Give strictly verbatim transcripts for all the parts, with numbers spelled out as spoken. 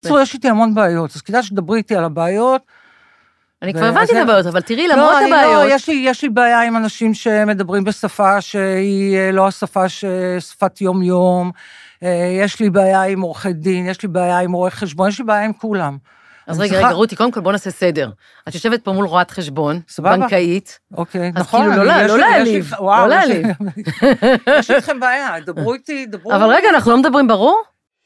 בקיצור, יש איתי המון בעיות, אז כדאי שתדברי איתי על הבעיות. אני כבר הבנתי את הבעיות, אבל תראי, למרות הבעיות... יש לי בעיה עם אנשים שמדברים בשפה שהיא לא השפה ששפת יום-יום, יש לי בעיה עם עורכי דין, יש לי בעיה עם עורך חשבון, יש לי בעיה עם כולם. אז רגע, רגע, רותי, קודם כל בוא נעשה סדר. את יושבת פה מול רואת חשבון, בנקאית. אוקיי, נכון. אז כאילו לא להעליב, לא להעליב. יש איתכם בעיה, דברו איתי, דברו... אבל רגע, אנחנו לא מדברים ברור?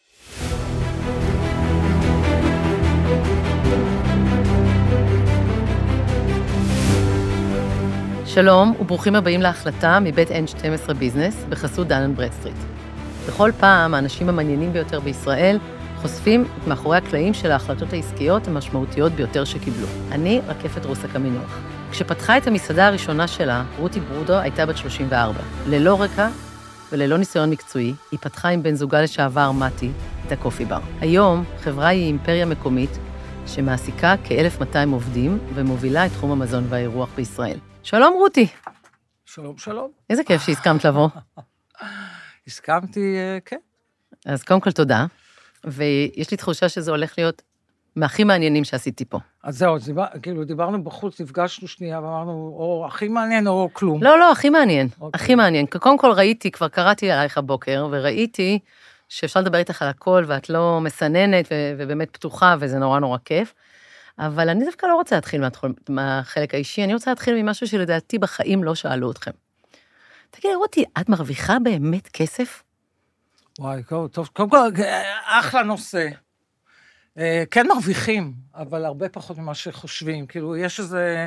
שלום, וברוכים הבאים להחלטה מבית אן שתים עשרה ביזנס, בחסות דן אנד ברדסטריט. בכל פעם, האנשים המעניינים ביותר בישראל חושפים את מאחורי הקלעים של ההחלטות העסקיות המשמעותיות ביותר שקיבלו. אני רקפת רוסק המינוח. כשפתחה את המסעדה הראשונה שלה, רותי ברודו הייתה בת שלושים וארבע. ללא רקע וללא ניסיון מקצועי, היא פתחה עם בן זוגה לשעבר מתי את הקופי בר. היום, חברה היא אימפריה מקומית שמעסיקה כ-אלף מאתיים עובדים ומובילה את תחום המזון והאירוח בישראל. שלום רותי. שלום, שלום. איזה כיף שהסכמת לבוא. הסכמתי, כן. אז קודם כל תודה. ויש לי תחושה שזה הולך להיות מהכי מעניינים שעשיתי פה. אז זהו, דיבר, כאילו דיברנו בחוץ, נפגשנו שנייה, ואמרנו, או הכי מעניין או כלום. לא, לא, הכי מעניין, okay. הכי מעניין. קודם כל ראיתי, כבר קראתי עלייך הבוקר, וראיתי שאפשר לדבר איתך על הכל, ואת לא מסננת, ו- ובאמת פתוחה, וזה נורא נורא כיף. אבל אני דווקא לא רוצה להתחיל מהתחול, מהחלק האישי, אני רוצה להתחיל ממשהו שלדעתי בחיים לא שאלו אתכם. תגידי, רותי, את מרוויחה באמת כסף? וואי, טוב, קודם כל, אחלה נושא. כן מרוויחים, אבל הרבה פחות ממה שחושבים. כאילו, יש איזה,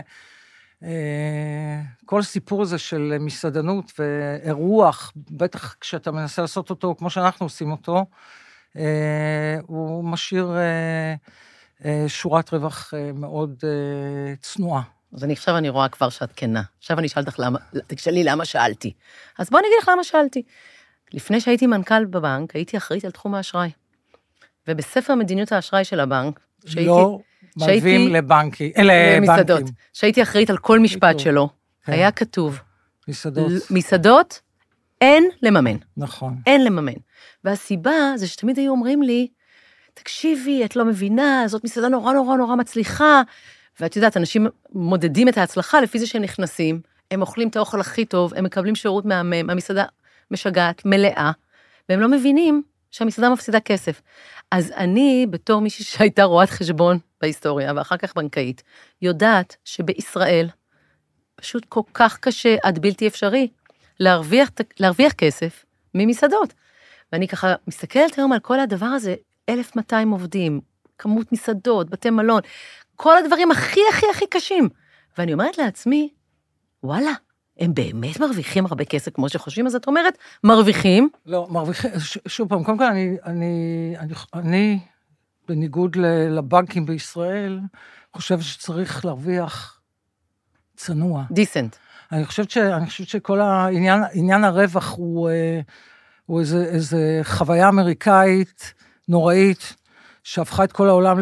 כל סיפור הזה של מסעדנות ואירוח, בטח כשאתה מנסה לעשות אותו, כמו שאנחנו עושים אותו, הוא משאיר שורת רווח מאוד צנועה. אז אני עכשיו אני רואה כבר שאת כנה. עכשיו אני אשאל לך למה, תשאלי למה שאלתי. אז בוא נגיד לך למה שאלתי. לפני שהייתי מנכ"ל בבנק, הייתי אחראית על תחום האשראי. ובספר מדיניות האשראי של הבנק, שהייתי... לא מלווים לבנקים, למסעדות. שהייתי אחראית על כל משפט שלו, היה כתוב. מסעדות. מסעדות, אין לממן. נכון. אין לממן. והסיבה זה שתמיד היו אומרים לי, תקשיבי, את לא מבינה, זאת מסעדה נורא נורא נורא מצליחה, ואת יודעת, אנשים מודדים את ההצלחה לפי זה שהם נכנסים, הם אוכלים את האוכל הכי טוב, הם מקבלים שירות מהמם, המסעדה משגעת, מלאה, והם לא מבינים שהמסעדה מפסידה כסף. אז אני, בתור מישהי שהייתה רואת חשבון בהיסטוריה, ואחר כך בנקאית, יודעת שבישראל פשוט כל כך קשה, עד בלתי אפשרי, להרוויח, להרוויח כסף ממסעדות. ואני ככה מסתכלת היום על כל הדבר הזה, אלף מאתיים עובדים, כמות מסעדות, בתי מלון, כל הדברים הכי הכי הכי קשים. ואני אומרת לעצמי, וואלה, הם באמת מרוויחים הרבה כסף כמו שחושבים, אז את אומרת, מרוויחים. לא, מרוויחים, ש, שוב פעם, קודם כל אני, אני, אני, אני, בניגוד לבנקים בישראל, חושבת שצריך להרוויח צנוע. דיסנט. אני חושבת ש, אני חושבת שכל העניין, עניין הרווח הוא, הוא איזה, איזה חוויה אמריקאית נוראית, שהפכה את כל העולם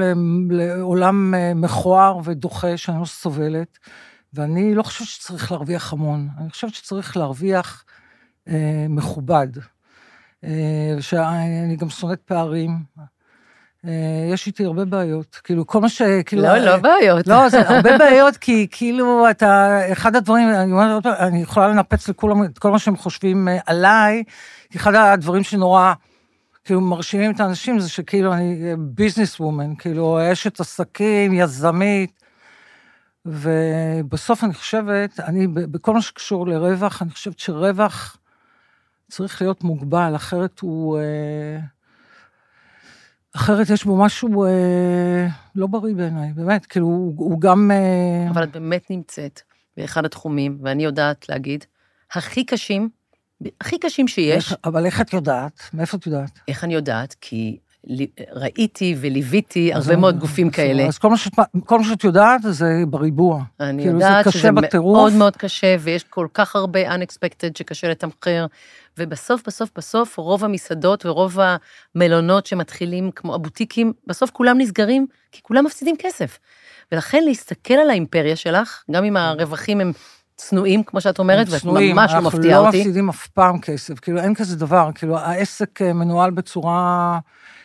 לעולם מכוער ודוחה, שאני לא סובלת, ואני לא חושבת שצריך להרוויח המון, אני חושבת שצריך להרוויח אה, מכובד, אה, שאני גם שונאת פערים, אה, יש איתי הרבה בעיות, כאילו כל מה ש... כאילו, לא, לא בעיות. לא, זה הרבה בעיות, כי כאילו אתה, אחד הדברים, אני אומרת, אני יכולה לנפץ לכולם, את כל מה שהם חושבים עליי, אחד הדברים שנורא, כאילו מרשימים את האנשים, זה שכאילו אני ביזנס וומן, כאילו אשת עסקים, יזמית, ובסוף אני חושבת, אני, בכל מה שקשור לרווח, אני חושבת שרווח צריך להיות מוגבל, אחרת הוא, אחרת יש בו משהו לא בריא בעיניי, באמת, כאילו הוא, הוא גם... אבל את באמת נמצאת באחד התחומים, ואני יודעת להגיד, הכי קשים, הכי קשים שיש. איך, אבל איך את יודעת? מאיפה את יודעת? איך אני יודעת? כי ראיתי וליוויתי הרבה מאוד גופים כאלה. אז כל מה, שאת, כל מה שאת יודעת זה בריבוע. אני כאילו יודעת שזה בטירוף. מאוד מאוד קשה, ויש כל כך הרבה unexpected שקשה לתמחר, ובסוף, בסוף, בסוף, רוב המסעדות ורוב המלונות שמתחילים, כמו הבוטיקים, בסוף כולם נסגרים, כי כולם מפסידים כסף. ולכן להסתכל על האימפריה שלך, גם אם הרווחים הם צנועים, כמו שאת אומרת, ואת ממש לא מפתיעה אותי. אנחנו לא מפסידים אף פעם כסף, כאילו אין כזה דבר, כאילו העסק מנוהל בצורה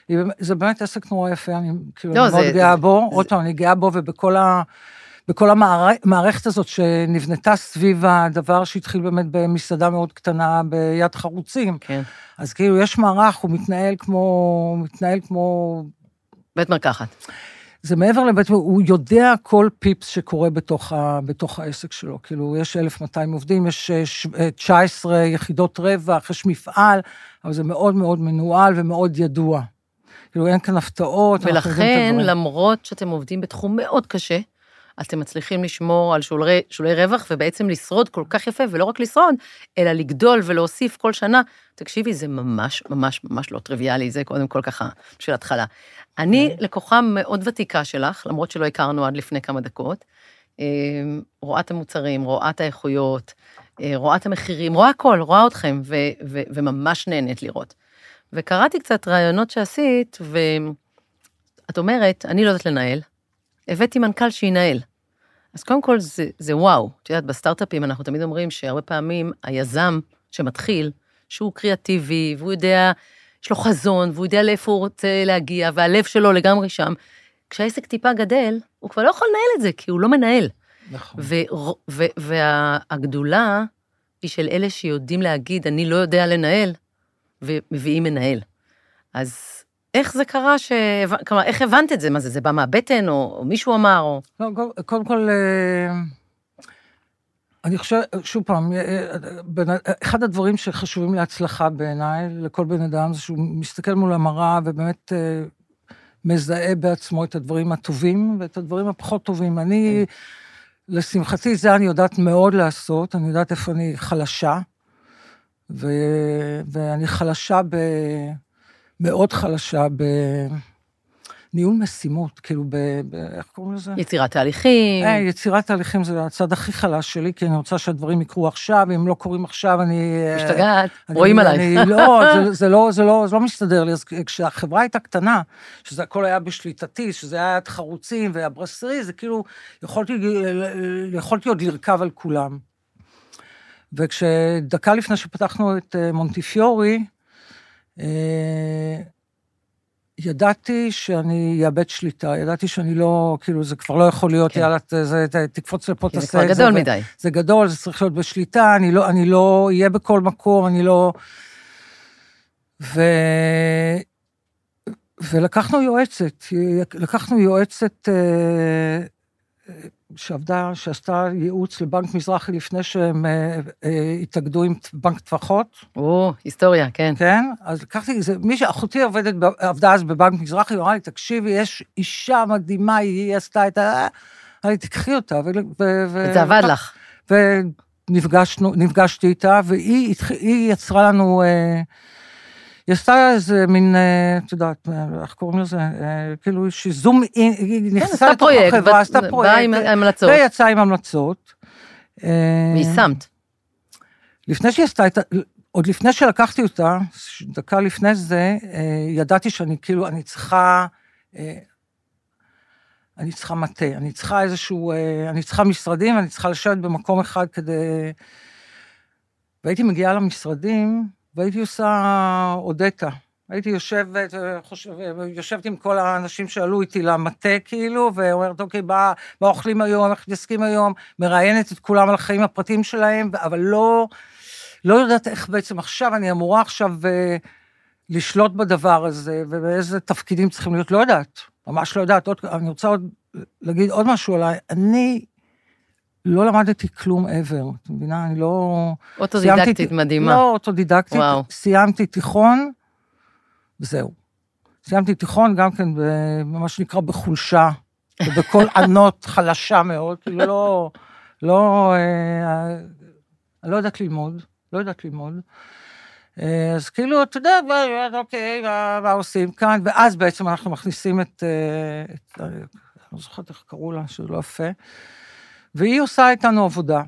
זה באמת עסק נורא יפה, אני כאילו מאוד גאה בו, עוד פעם, אני גאה בו, ובכל ה... בכל המערכת הזאת שנבנתה סביב הדבר שהתחיל באמת במסעדה מאוד קטנה ביד חרוצים. כן. אז כאילו יש מערך, הוא מתנהל כמו, מתנהל כמו... בית מרקחת. זה מעבר לבית, הוא יודע כל פיפס שקורה בתוך, ה, בתוך העסק שלו. כאילו יש אלף מאתיים עובדים, יש תשע עשרה יחידות רווח, יש מפעל, אבל זה מאוד מאוד מנוהל ומאוד ידוע. כאילו אין כאן הפתעות. ולכן, למרות שאתם עובדים בתחום מאוד קשה, אתם מצליחים לשמור על שולי, שולי רווח, ובעצם לשרוד כל כך יפה, ולא רק לשרוד, אלא לגדול ולהוסיף כל שנה. תקשיבי, זה ממש, ממש, ממש לא טריוויאלי, זה קודם כל ככה, של התחלה. אני לקוחה מאוד ותיקה שלך, למרות שלא הכרנו עד לפני כמה דקות, רואה את המוצרים, רואה את האיכויות, רואה את המחירים, רואה הכל, רואה אתכם, ו- ו- וממש נהנית לראות. וקראתי קצת רעיונות שעשית, ואת אומרת, אני לא יודעת לנהל, הבאתי מנכ"ל שינהל. אז קודם כל זה, זה וואו. את יודעת, בסטארט-אפים אנחנו תמיד אומרים שהרבה פעמים היזם שמתחיל, שהוא קריאטיבי, והוא יודע, יש לו חזון, והוא יודע לאיפה הוא רוצה להגיע, והלב שלו לגמרי שם. כשהעסק טיפה גדל, הוא כבר לא יכול לנהל את זה, כי הוא לא מנהל. נכון. ו- ו- והגדולה היא של אלה שיודעים להגיד, אני לא יודע לנהל, ומביאים מנהל. אז איך זה קרה ש... כלומר, איך הבנת את זה? מה זה? זה בא מהבטן, או, או מישהו אמר, או... לא, קודם כל, אני חושב, שוב פעם, אחד הדברים שחשובים להצלחה בעיניי, לכל בן אדם, זה שהוא מסתכל מול המראה, ובאמת מזהה בעצמו את הדברים הטובים, ואת הדברים הפחות טובים. אני, לשמחתי, זה אני יודעת מאוד לעשות, אני יודעת איפה אני חלשה, ו... ואני חלשה ב... מאוד חלשה בניהול משימות, כאילו ב... ב... איך קוראים לזה? יצירת תהליכים. אה, יצירת תהליכים זה הצד הכי חלש שלי, כי אני רוצה שהדברים יקרו עכשיו, ואם לא קורים עכשיו, אני... משתגעת, רואים עלייך. אני, לא, זה, זה לא, זה לא, זה לא מסתדר לי. אז כשהחברה הייתה קטנה, שזה הכל היה בשליטתי, שזה היה חרוצים והברסרי, זה כאילו, יכולתי, יכולתי עוד לרכב על כולם. וכשדקה לפני שפתחנו את מונטיפיורי, ידעתי שאני אאבד שליטה, ידעתי שאני לא, כאילו, זה כבר לא יכול להיות, יאללה, תקפוץ לפה, תעשה את זה. זה כבר גדול מדי. זה גדול, זה צריך להיות בשליטה, אני לא, אני לא אהיה בכל מקום, אני לא... ו... ולקחנו יועצת, לקחנו יועצת שעבדה, שעשתה ייעוץ לבנק מזרחי לפני שהם התאגדו עם בנק טפחות. או, היסטוריה, כן. כן, אז לקחתי, מי שאחותי עובדת, עבדה אז בבנק מזרחי, היא אמרה לי, תקשיבי, יש אישה מדהימה, היא עשתה את ה... אני תקחי אותה. זה עבד לך. ונפגשתי איתה, והיא יצרה לנו... היא עשתה איזה מין, את יודעת, איך קוראים לזה, כאילו שיזום, היא נכנסה לתוך החברה, עשתה פרויקט, באה עם המלצות. ויצאה עם המלצות. ויישמת. לפני שהיא עשתה את, עוד לפני שלקחתי אותה, דקה לפני זה, ידעתי שאני כאילו, אני צריכה, אני צריכה מטה, אני צריכה איזשהו, אני צריכה משרדים, אני צריכה לשבת במקום אחד כדי, והייתי מגיעה למשרדים, והייתי עושה אודטה, הייתי יושבת, יושבת עם כל האנשים שעלו איתי למטה, כאילו, ואומרת, אוקיי, מה אוכלים היום, איך מתעסקים היום, מראיינת את כולם על החיים הפרטיים שלהם, אבל לא, לא יודעת איך בעצם עכשיו, אני אמורה עכשיו לשלוט בדבר הזה, ובאיזה תפקידים צריכים להיות, לא יודעת, ממש לא יודעת, אני רוצה עוד להגיד עוד משהו עליי, אני... לא למדתי כלום ever, את מבינה? אני לא... אוטודידקטית מדהימה. לא אוטודידקטית, סיימתי תיכון, וזהו. סיימתי תיכון גם כן, במה שנקרא בחולשה, ובכל ענות חלשה מאוד, כאילו לא, לא, אני לא יודעת ללמוד, לא יודעת ללמוד. אז כאילו, אתה יודע, אוקיי, מה עושים כאן, ואז בעצם אנחנו מכניסים את, אני לא זוכרת איך קראו לה, שזה לא יפה, והיא עושה איתנו עבודה,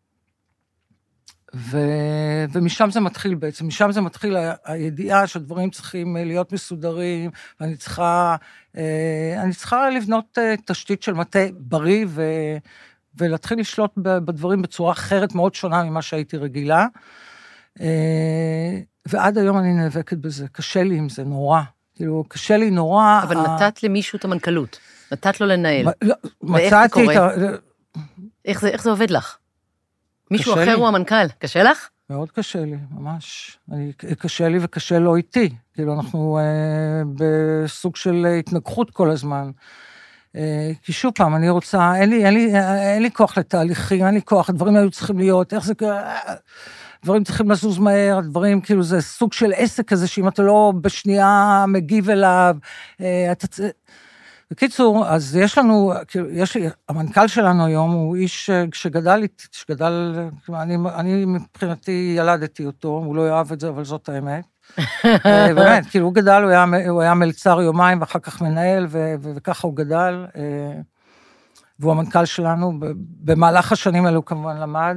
ו... ומשם זה מתחיל בעצם, משם זה מתחיל הידיעה שהדברים צריכים להיות מסודרים, ואני צריכה, אני צריכה לבנות תשתית של מטה בריא, ו... ולהתחיל לשלוט בדברים בצורה אחרת, מאוד שונה ממה שהייתי רגילה, ועד היום אני נאבקת בזה, קשה לי עם זה, נורא, כאילו, קשה לי נורא. אבל נתת למישהו את המנכ"לות, נתת לו לנהל. מצאתי את ה... איך זה, איך זה עובד לך? מישהו אחר הוא המנכ"ל, קשה לך? מאוד קשה לי, ממש. אני, קשה לי וקשה לו איתי. כאילו, אנחנו אה, בסוג של התנגחות כל הזמן. אה, כי שוב פעם, אני רוצה, אין לי, אין לי, אין לי כוח לתהליכים, אין לי כוח, הדברים היו צריכים להיות, איך זה, דברים צריכים לזוז מהר, הדברים, כאילו, זה סוג של עסק כזה, שאם אתה לא בשנייה מגיב אליו, אה, אתה... בקיצור, אז יש לנו, יש לי, המנכ"ל שלנו היום הוא איש שגדל, שגדל, אני, אני מבחינתי ילדתי אותו, הוא לא יאהב את זה, אבל זאת האמת. באמת, כאילו הוא גדל, הוא היה, הוא היה מלצר יומיים, ואחר כך מנהל, ו, ו, וככה הוא גדל, והוא המנכ"ל שלנו, במהלך השנים האלו כמובן למד,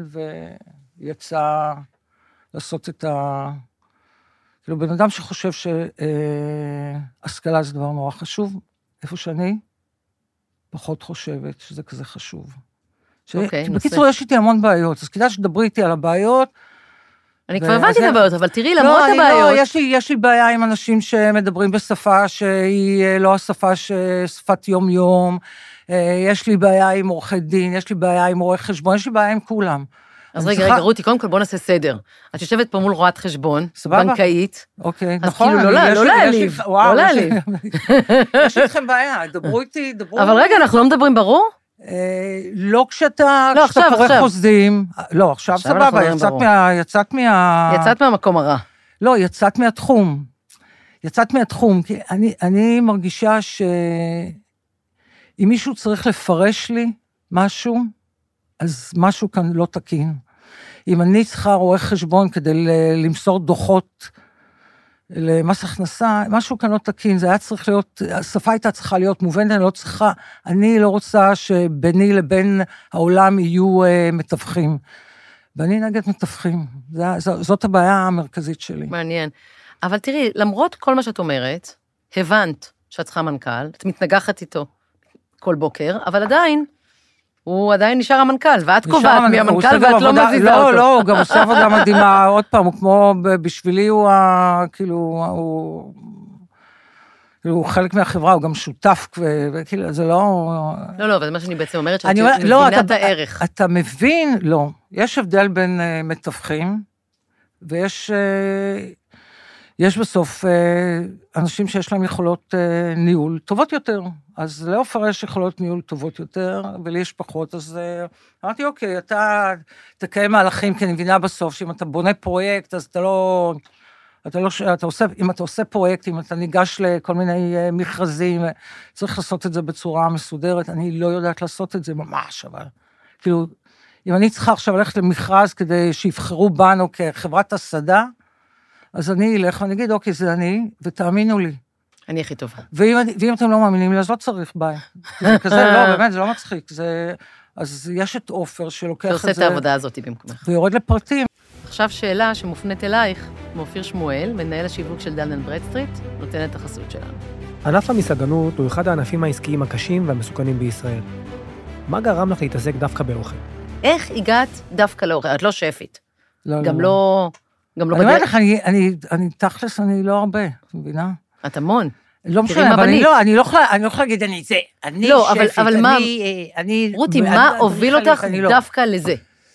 ויצא לעשות את ה... כאילו, בן אדם שחושב שהשכלה זה דבר נורא חשוב, איפה שאני פחות חושבת שזה כזה חשוב. אוקיי, בקיצור, יש איתי המון בעיות, אז כדאי שתדברי איתי על הבעיות. אני כבר הבנתי את הבעיות, אבל תראי, למרות הבעיות... לא, יש לי בעיה עם אנשים שמדברים בשפה שהיא לא השפה שפת יום-יום, יש לי בעיה עם עורכי דין, יש לי בעיה עם עורך חשבון, יש לי בעיה עם כולם. אז רגע, רגע, רותי, קודם כל בוא נעשה סדר. את יושבת פה מול רואת חשבון, בנקאית. אוקיי, נכון. אז כאילו לא להעליב, לא להעליב. יש איתכם בעיה, דברו איתי, דברו... אבל רגע, אנחנו לא מדברים ברור? לא כשאתה קורא חוזים, לא, עכשיו סבבה, יצאת מה... יצאת מהמקום הרע. לא, יצאת מהתחום. יצאת מהתחום, כי אני מרגישה שאם מישהו צריך לפרש לי משהו, אז משהו כאן לא תקין. אם אני צריכה רואה חשבון כדי למסור דוחות למס הכנסה, משהו כאן לא תקין, זה היה צריך להיות, השפה הייתה צריכה להיות מובנת, אני לא צריכה, אני לא רוצה שביני לבין העולם יהיו מתווכים. ואני נגד מתווכים, זאת הבעיה המרכזית שלי. מעניין. אבל תראי, למרות כל מה שאת אומרת, הבנת שאת צריכה מנכ"ל, את מתנגחת איתו כל בוקר, אבל עדיין, הוא עדיין נשאר המנכ"ל, ואת קובעת מי המנכ"ל, ואת לא מזיזה לא, אותו. לא, לא, הוא גם עושה עבודה מדהימה, עוד פעם, הוא כמו, בשבילי הוא, כאילו, הוא, הוא חלק מהחברה, הוא גם שותף, וכאילו, זה לא... לא, לא, אבל מה שאני בעצם אומרת, שאת מבינה את הערך. אתה מבין, לא, יש הבדל בין מתווכים, ויש... יש בסוף אנשים שיש להם יכולות ניהול טובות יותר, אז לאופר יש יכולות ניהול טובות יותר, ולי יש פחות, אז אמרתי, אוקיי, אתה תקיים מהלכים, כי אני מבינה בסוף, שאם אתה בונה פרויקט, אז אתה לא, אתה לא, אתה עושה, אם אתה עושה פרויקט, אם אתה ניגש לכל מיני מכרזים, צריך לעשות את זה בצורה מסודרת, אני לא יודעת לעשות את זה ממש, אבל, כאילו, אם אני צריכה עכשיו ללכת למכרז, כדי שיבחרו בנו כחברת הסדה, אז אני אלך ואני אגיד, אוקיי, זה אני, ותאמינו לי. אני הכי טובה. ואם, ואם אתם לא מאמינים לי, אז לא צריך, ביי. זה כזה, לא, באמת, זה לא מצחיק. זה, אז יש את אופר שלוקח את זה... ועושה את העבודה הזאת במקומך. ויורד לפרטים. עכשיו שאלה שמופנית אלייך, מאופיר שמואל, מנהל השיווק של דן אנד ברדסטריט, נותן את החסות שלנו. ענף המסעדנות הוא אחד הענפים העסקיים הקשים והמסוכנים בישראל. מה גרם לך להתעסק דווקא באוכל? איך הגעת דווקא לאוכל? את לא שפית. לא, גם לא. לא... גם לא אני אומרת לך, אני, אני, אני, תכלס, אני לא הרבה, מבינה? את המון. לא משנה, אבל אני לא, אני לא יכולה, אני לא יכולה להגיד, אני זה, אני לא, שפית, אבל, אבל אני, מה, אני... רותי, מה הוביל אותך דווקא לזה?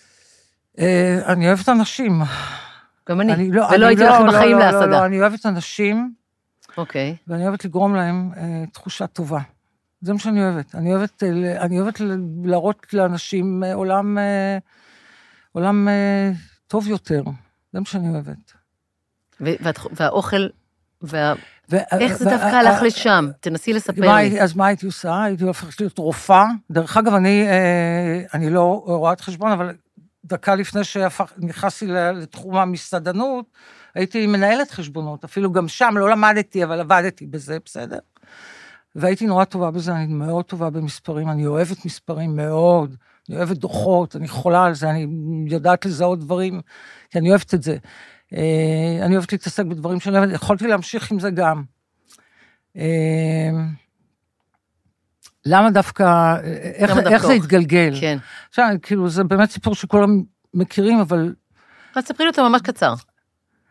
אני אוהבת אנשים. גם אני, ולא הייתי לכם בחיים להסדה. לא, לא, אני אוהבת אנשים, אוקיי. ואני אוהבת לגרום להם תחושה טובה. זה מה שאני אוהבת. אני אוהבת, אני אוהבת להראות לאנשים עולם, עולם טוב יותר. זה מה שאני אוהבת. והאוכל, איך זה דווקא הלך לשם? תנסי לספר לי. אז מה הייתי עושה? הייתי הופכת להיות רופאה. דרך אגב, אני לא רואה את חשבון, אבל דקה לפני שנכנסתי לתחום המסעדנות, הייתי מנהלת חשבונות. אפילו גם שם לא למדתי, אבל עבדתי בזה, בסדר? והייתי נורא טובה בזה, אני מאוד טובה במספרים, אני אוהבת מספרים מאוד, אני אוהבת דוחות, אני חולה על זה, אני יודעת לזהות דברים, כי אני אוהבת את זה. אני אוהבת להתעסק בדברים שאני אוהבת, יכולתי להמשיך עם זה גם. למה דווקא, איך זה התגלגל? כן. עכשיו, כאילו, זה באמת סיפור שכולם מכירים, אבל... אז ספרי לו אותו ממש קצר.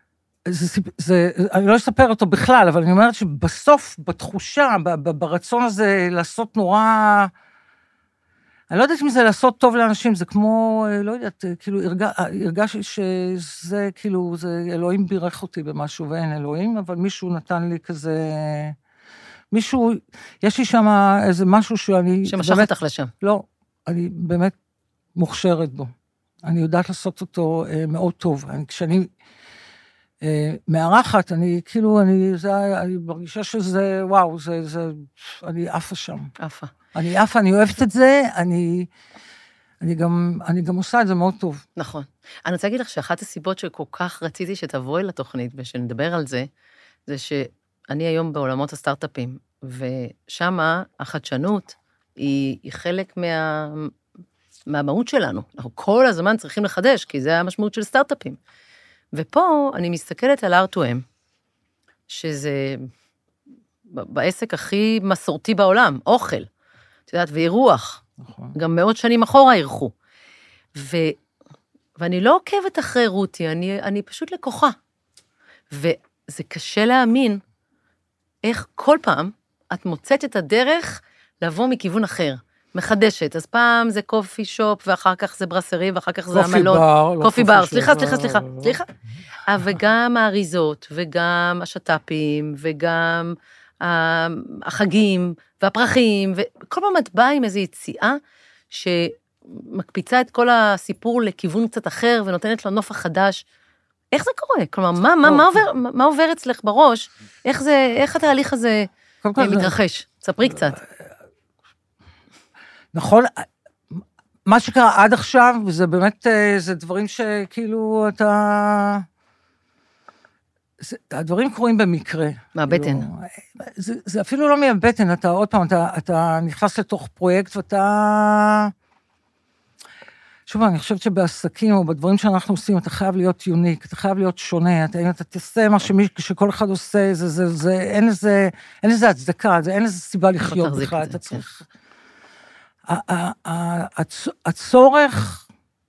זה, זה, אני לא אספר אותו בכלל, אבל אני אומרת שבסוף, בתחושה, ברצון הזה לעשות נורא, אני לא יודעת אם זה לעשות טוב לאנשים, זה כמו, לא יודעת, כאילו, הרגשתי שזה, כאילו, זה, אלוהים בירך אותי במשהו, ואין אלוהים, אבל מישהו נתן לי כזה, מישהו, יש לי שם איזה משהו שאני... שמשך אותך לשם. לא, אני באמת מוכשרת בו. אני יודעת לעשות אותו אה, מאוד טוב. אני, כשאני אה, מארחת, אני כאילו, אני, זה, אני מרגישה שזה, וואו, זה, זה, אני עפה שם. עפה. אני עפה, אני אוהבת את זה, אני, אני גם, אני גם עושה את זה מאוד טוב. נכון. אני רוצה להגיד לך שאחת הסיבות שכל כך רציתי שתבואי לתוכנית ושנדבר על זה, זה שאני היום בעולמות הסטארט-אפים, ושמה החדשנות היא, היא חלק מה, מהמהות שלנו. אנחנו כל הזמן צריכים לחדש, כי זה המשמעות של סטארט-אפים. ופה אני מסתכלת על אר טו אם, שזה בעסק הכי מסורתי בעולם, אוכל, את יודעת, ואירוח. נכון. גם מאות שנים אחורה אירחו. ו, ואני לא עוקבת אחרי רותי, אני, אני פשוט לקוחה. וזה קשה להאמין איך כל פעם את מוצאת את הדרך לבוא מכיוון אחר, מחדשת. אז פעם זה קופי שופ, ואחר כך זה ברסרי, ואחר כך זה המלון. בר, לא קופי בר, שופ, סליחה, סליחה, סליחה, סליחה. וגם האריזות, וגם השטאפים, וגם החגים, והפרחים, וכל פעם את באה עם איזו יציאה, שמקפיצה את כל הסיפור לכיוון קצת אחר, ונותנת לו נופח חדש. איך זה קורה? כלומר, מה, מה, מה עובר, מה עובר אצלך בראש? איך זה, איך התהליך הזה מתרחש? ספרי קצת. נכון, מה שקרה עד עכשיו, וזה באמת, זה דברים שכאילו אתה... זה, הדברים קורים במקרה. מהבטן. כאילו, זה, זה אפילו לא מהבטן, אתה עוד פעם, אתה, אתה נכנס לתוך פרויקט ואתה... שוב, אני חושבת שבעסקים או בדברים שאנחנו עושים, אתה חייב להיות יוניק, אתה חייב להיות שונה, אתה, אם אתה תעשה מה שמי, שכל אחד עושה, זה, זה, זה, אין לזה, אין לזה הצדקה, זה, אין לזה סיבה לחיות בכלל, אתה צריך... הצורך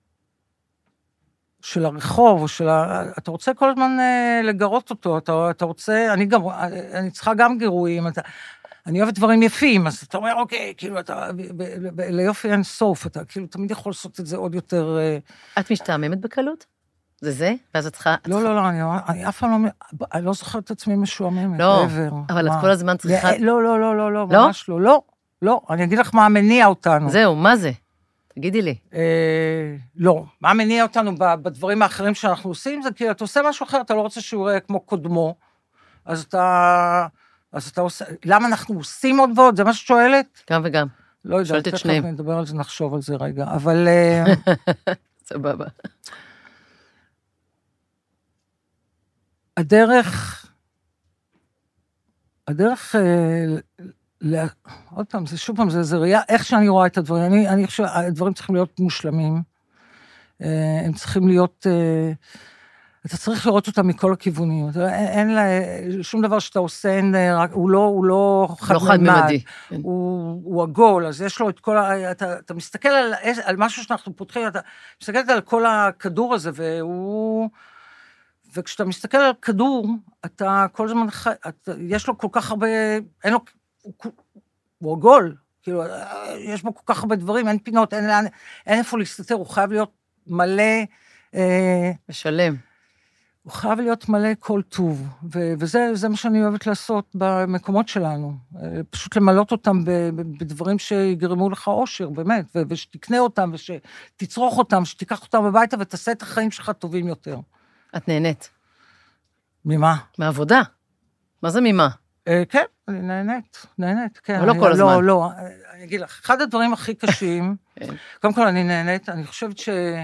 של הרחוב, או של ה... אתה רוצה כל הזמן לגרות אותו, אתה, אתה רוצה, אני גם, אני צריכה גם גירויים, אתה, אני אוהבת דברים יפים, אז אתה אומר, אוקיי, כאילו, אתה, ליופי אין סוף, אתה כאילו תמיד יכול לעשות את זה עוד יותר... את משתעממת בקלות? זה זה? ואז את צריכה... לא, לא, לא, אני אף פעם לא, אני לא זוכרת את עצמי משועממת, לא, אבל את כל הזמן צריכה... לא, לא, לא, לא, לא, ממש לא, לא. לא, אני אגיד לך מה מניע אותנו. זהו, מה זה? תגידי לי. אה, לא, מה מניע אותנו בדברים האחרים שאנחנו עושים, זה כי אתה עושה משהו אחר, אתה לא רוצה שהוא יראה כמו קודמו, אז אתה, אז אתה עושה, למה אנחנו עושים עוד ועוד? זה מה ששואלת? גם וגם. לא יודע, שואלת את שניהם. נדבר על זה, נחשוב על זה רגע, אבל... סבבה. הדרך, הדרך... לה... עוד פעם, זה שוב פעם, זה, זה ראייה, איך שאני רואה את הדברים, אני, אני חושב, הדברים צריכים להיות מושלמים, הם צריכים להיות, אתה צריך לראות אותם מכל הכיוונים, אין, אין לה, שום דבר שאתה עושה, אין, הוא לא, הוא לא חד ממדי, הוא, הוא עגול, אז יש לו את כל, אתה, אתה מסתכל על, על משהו שאנחנו פותחים, אתה מסתכל על כל הכדור הזה, והוא, וכשאתה מסתכל על כדור, אתה כל הזמן, אתה, יש לו כל כך הרבה, אין לו, הוא, הוא עגול, כאילו, יש בו כל כך הרבה דברים, אין פינות, אין, אין, אין איפה להסתתר, הוא חייב להיות מלא... אה, משלם. הוא חייב להיות מלא כל טוב, ו, וזה זה מה שאני אוהבת לעשות במקומות שלנו, פשוט למלות אותם ב, ב, בדברים שיגרמו לך אושר, באמת, ו, ושתקנה אותם, ושתצרוך אותם, שתיקח אותם הביתה, ותעשה את החיים שלך טובים יותר. את נהנית. ממה? מעבודה. מה זה ממה? כן, אני נהנית, נהנית, כן. אבל לא כל הזמן. לא, לא, אני אגיד לך, אחד הדברים הכי קשים, קודם כל אני נהנית, אני חושבת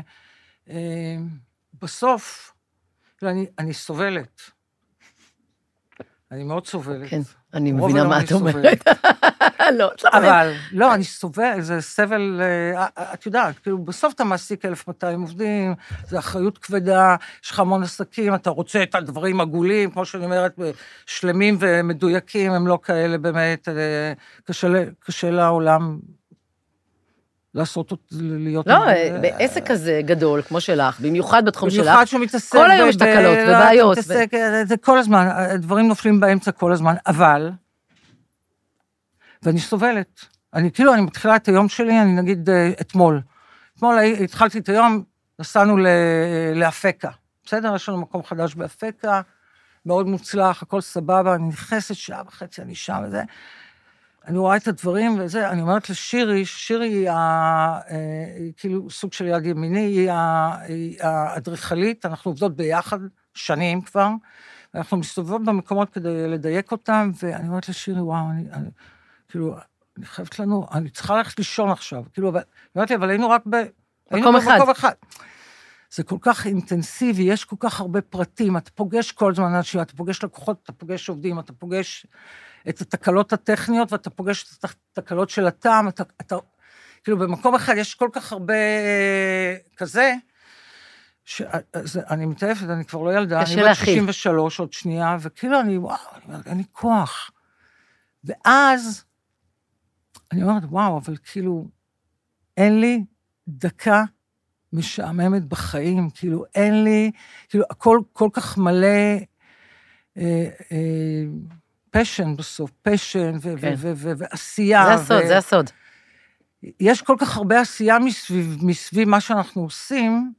שבסוף, אני, אני סובלת. אני מאוד סובלת. כן, אני מבינה מה את אומרת. לא, אבל, לא, אני סובלת, זה סבל, את יודעת, כאילו, בסוף אתה מעסיק אלף מאתיים עובדים, זה אחריות כבדה, יש לך המון עסקים, אתה רוצה את הדברים עגולים, כמו שאני אומרת, שלמים ומדויקים, הם לא כאלה באמת, קשה, קשה לעולם לעשות, להיות... לא, בעסק כזה גדול, כמו שלך, במיוחד בתחום שלך, במיוחד שהוא מתעסק... כל היום יש תקלות ובעיות. זה כל הזמן, הדברים נופלים באמצע כל הזמן, אבל, ואני סובלת. אני כאילו, אני מתחילה את היום שלי, אני נגיד אתמול. אתמול התחלתי את היום, נסענו לאפקה. בסדר? יש לנו מקום חדש באפקה, מאוד מוצלח, הכל סבבה, אני נכנסת שעה וחצי, אני שם וזה. אני רואה את הדברים וזה, אני אומרת לשירי, שירי היא, ה, היא כאילו סוג של יד ימיני, היא האדריכלית, אנחנו עובדות ביחד שנים כבר, אנחנו מסתובבות במקומות כדי לדייק אותם, ואני אומרת לשירי, וואו, אני, אני כאילו, אני חייבת לנו, אני צריכה ללכת לישון עכשיו, כאילו, אבל, אמרתי, אבל היינו רק ב... מקום אחד. במקום אחד. זה כל כך אינטנסיבי, יש כל כך הרבה פרטים, אתה פוגש כל זמן אנשים, אתה פוגש לקוחות, אתה פוגש עובדים, אתה פוגש את התקלות הטכניות, ואתה פוגש את התקלות של הטעם, אתה, אתה, כאילו במקום אחד יש כל כך הרבה כזה, שאני מתעפת, אני כבר לא ילדה, אני בת שישים ושלוש עוד שנייה, וכאילו אני, וואו, אין לי כוח. ואז, אני אומרת, וואו, אבל כאילו, אין לי דקה משעממת בחיים, כאילו, אין לי, כאילו, הכל כל כך מלא, אה, אה, פשן בסוף, פשן ו- כן. ו- ו- ו- ועשייה. זה הסוד, ו- זה הסוד. יש כל כך הרבה עשייה מסביב, מסביב מה שאנחנו עושים,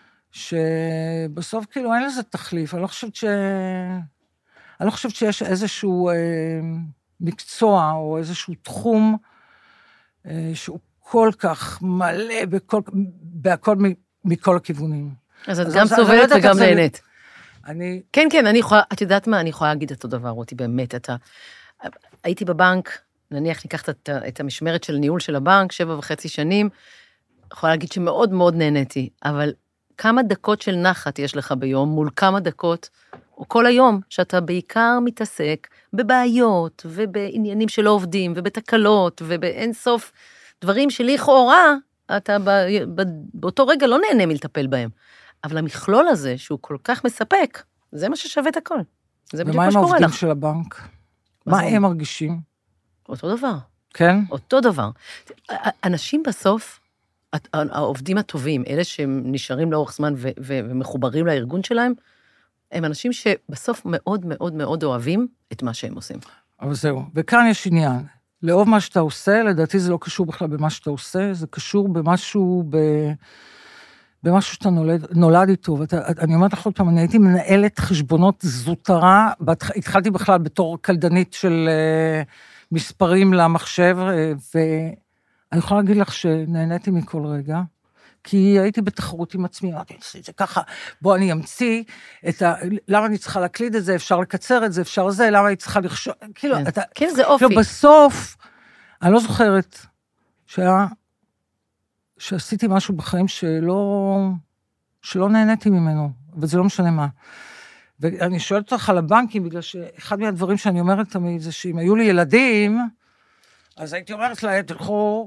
שבסוף כאילו אין לזה תחליף. אני לא חושבת ש... אני לא חושבת שיש איזשהו אה, מקצוע או איזשהו תחום אה, שהוא כל כך מלא בכל, בהכל מכל הכיוונים. אז את גם סובלת וגם נהנית. אני... כן, כן, אני יכולה, את יודעת מה, אני יכולה להגיד אותו דבר, רותי, באמת, אתה... הייתי בבנק, נניח ניקח את, את המשמרת של ניהול של הבנק, שבע וחצי שנים, יכולה להגיד שמאוד מאוד נהניתי, אבל כמה דקות של נחת יש לך ביום, מול כמה דקות, או כל היום, שאתה בעיקר מתעסק בבעיות, ובעניינים שלא עובדים, ובתקלות, ובאין סוף דברים שלכאורה, אתה באותו רגע לא נהנה מלטפל בהם. אבל המכלול הזה, שהוא כל כך מספק, זה מה ששווה את הכל. זה בדיוק מה שקורה לך. ומה עם העובדים של הבנק? מה הם מרגישים? אותו דבר. כן? אותו דבר. אנשים בסוף, העובדים הטובים, אלה שהם נשארים לאורך זמן ומחוברים לארגון שלהם, הם אנשים שבסוף מאוד מאוד מאוד אוהבים את מה שהם עושים. אבל זהו. וכאן יש עניין. לאהוב מה שאתה עושה, לדעתי זה לא קשור בכלל במה שאתה עושה, זה קשור במשהו ב... במשהו שאתה נולד, נולד איתו, ואתה, אני אומרת לך עוד פעם, אני הייתי מנהלת חשבונות זוטרה, התחלתי בכלל בתור קלדנית של uh, מספרים למחשב, uh, ואני יכולה להגיד לך שנהניתי מכל רגע, כי הייתי בתחרות עם עצמי, אמרתי, זה ככה, בוא אני אמציא, את ה, למה אני צריכה להקליד את זה, אפשר לקצר את זה, אפשר זה, למה אני צריכה לחשוב, כאילו, כן, אתה, כן זה אופי. כאילו בסוף, אני לא זוכרת שהיה, שעשיתי משהו בחיים שלא, שלא נהניתי ממנו, וזה לא משנה מה. ואני שואלת אותך על הבנקים, בגלל שאחד מהדברים שאני אומרת תמיד, זה שאם היו לי ילדים, אז הייתי אומרת להם, תלכו,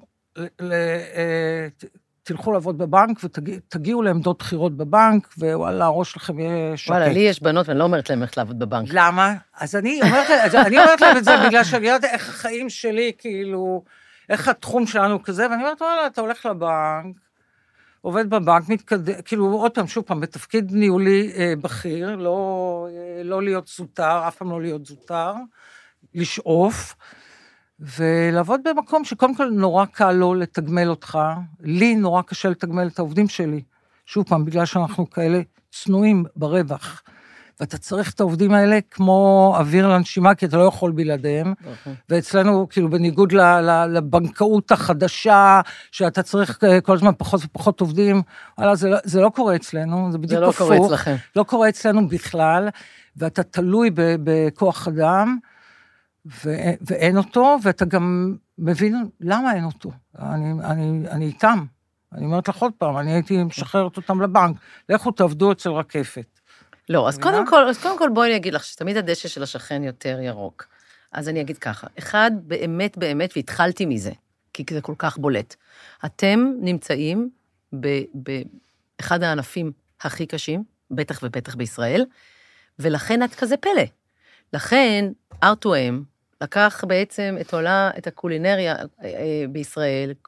תלכו לעבוד בבנק, ותגיעו לעמדות בחירות בבנק, ווואלה, הראש לכם יהיה שקט. וואלה, לי יש בנות, ואני לא אומרת להם איך לעבוד בבנק. למה? אז אני אומרת, אני אומרת להם את זה, בגלל שאני יודעת איך החיים שלי, כאילו, איך התחום שלנו כזה, ואני אומרת, וואלה, אתה הולך לבנק, עובד בבנק, מתקדם, כאילו, עוד פעם, שוב פעם, בתפקיד ניהולי אה, בכיר, לא, אה, לא להיות זוטר, אף פעם לא להיות זוטר, לשאוף, ולעבוד במקום שקודם כל נורא קל לו לתגמל אותך, לי נורא קשה לתגמל את העובדים שלי, שוב פעם, בגלל שאנחנו כאלה צנועים ברווח, ואתה צריך את העובדים האלה כמו אוויר לנשימה, כי אתה לא יכול בלעדיהם, ואצלנו, כאילו, בניגוד לבנקאות החדשה, שאתה צריך כל הזמן פחות ופחות עובדים, זה לא קורה אצלנו, זה בדיוק הפוך. זה לא קורה אצלכם. לא קורה אצלנו בכלל, ואתה תלוי בכוח אדם, ואין אותו, ואתה גם מבין למה אין אותו. אני איתם. אני אומרת לך עוד פעם, אני הייתי משחררת אותם לבנק, לכו תעבדו אצל רקפת. לא, אז קודם כל, אז קודם כל בואי אני אגיד לך, שתמיד הדשא של השכן יותר ירוק. אז אני אגיד ככה, אחד, באמת, באמת, והתחלתי מזה, כי זה כל כך בולט. אתם נמצאים באחד הענפים הכי קשים, בטח ובטח בישראל, ולכן את כזה פלא. לכן, אר טו אם לקח בעצם את עולה, את הקולינריה בישראל,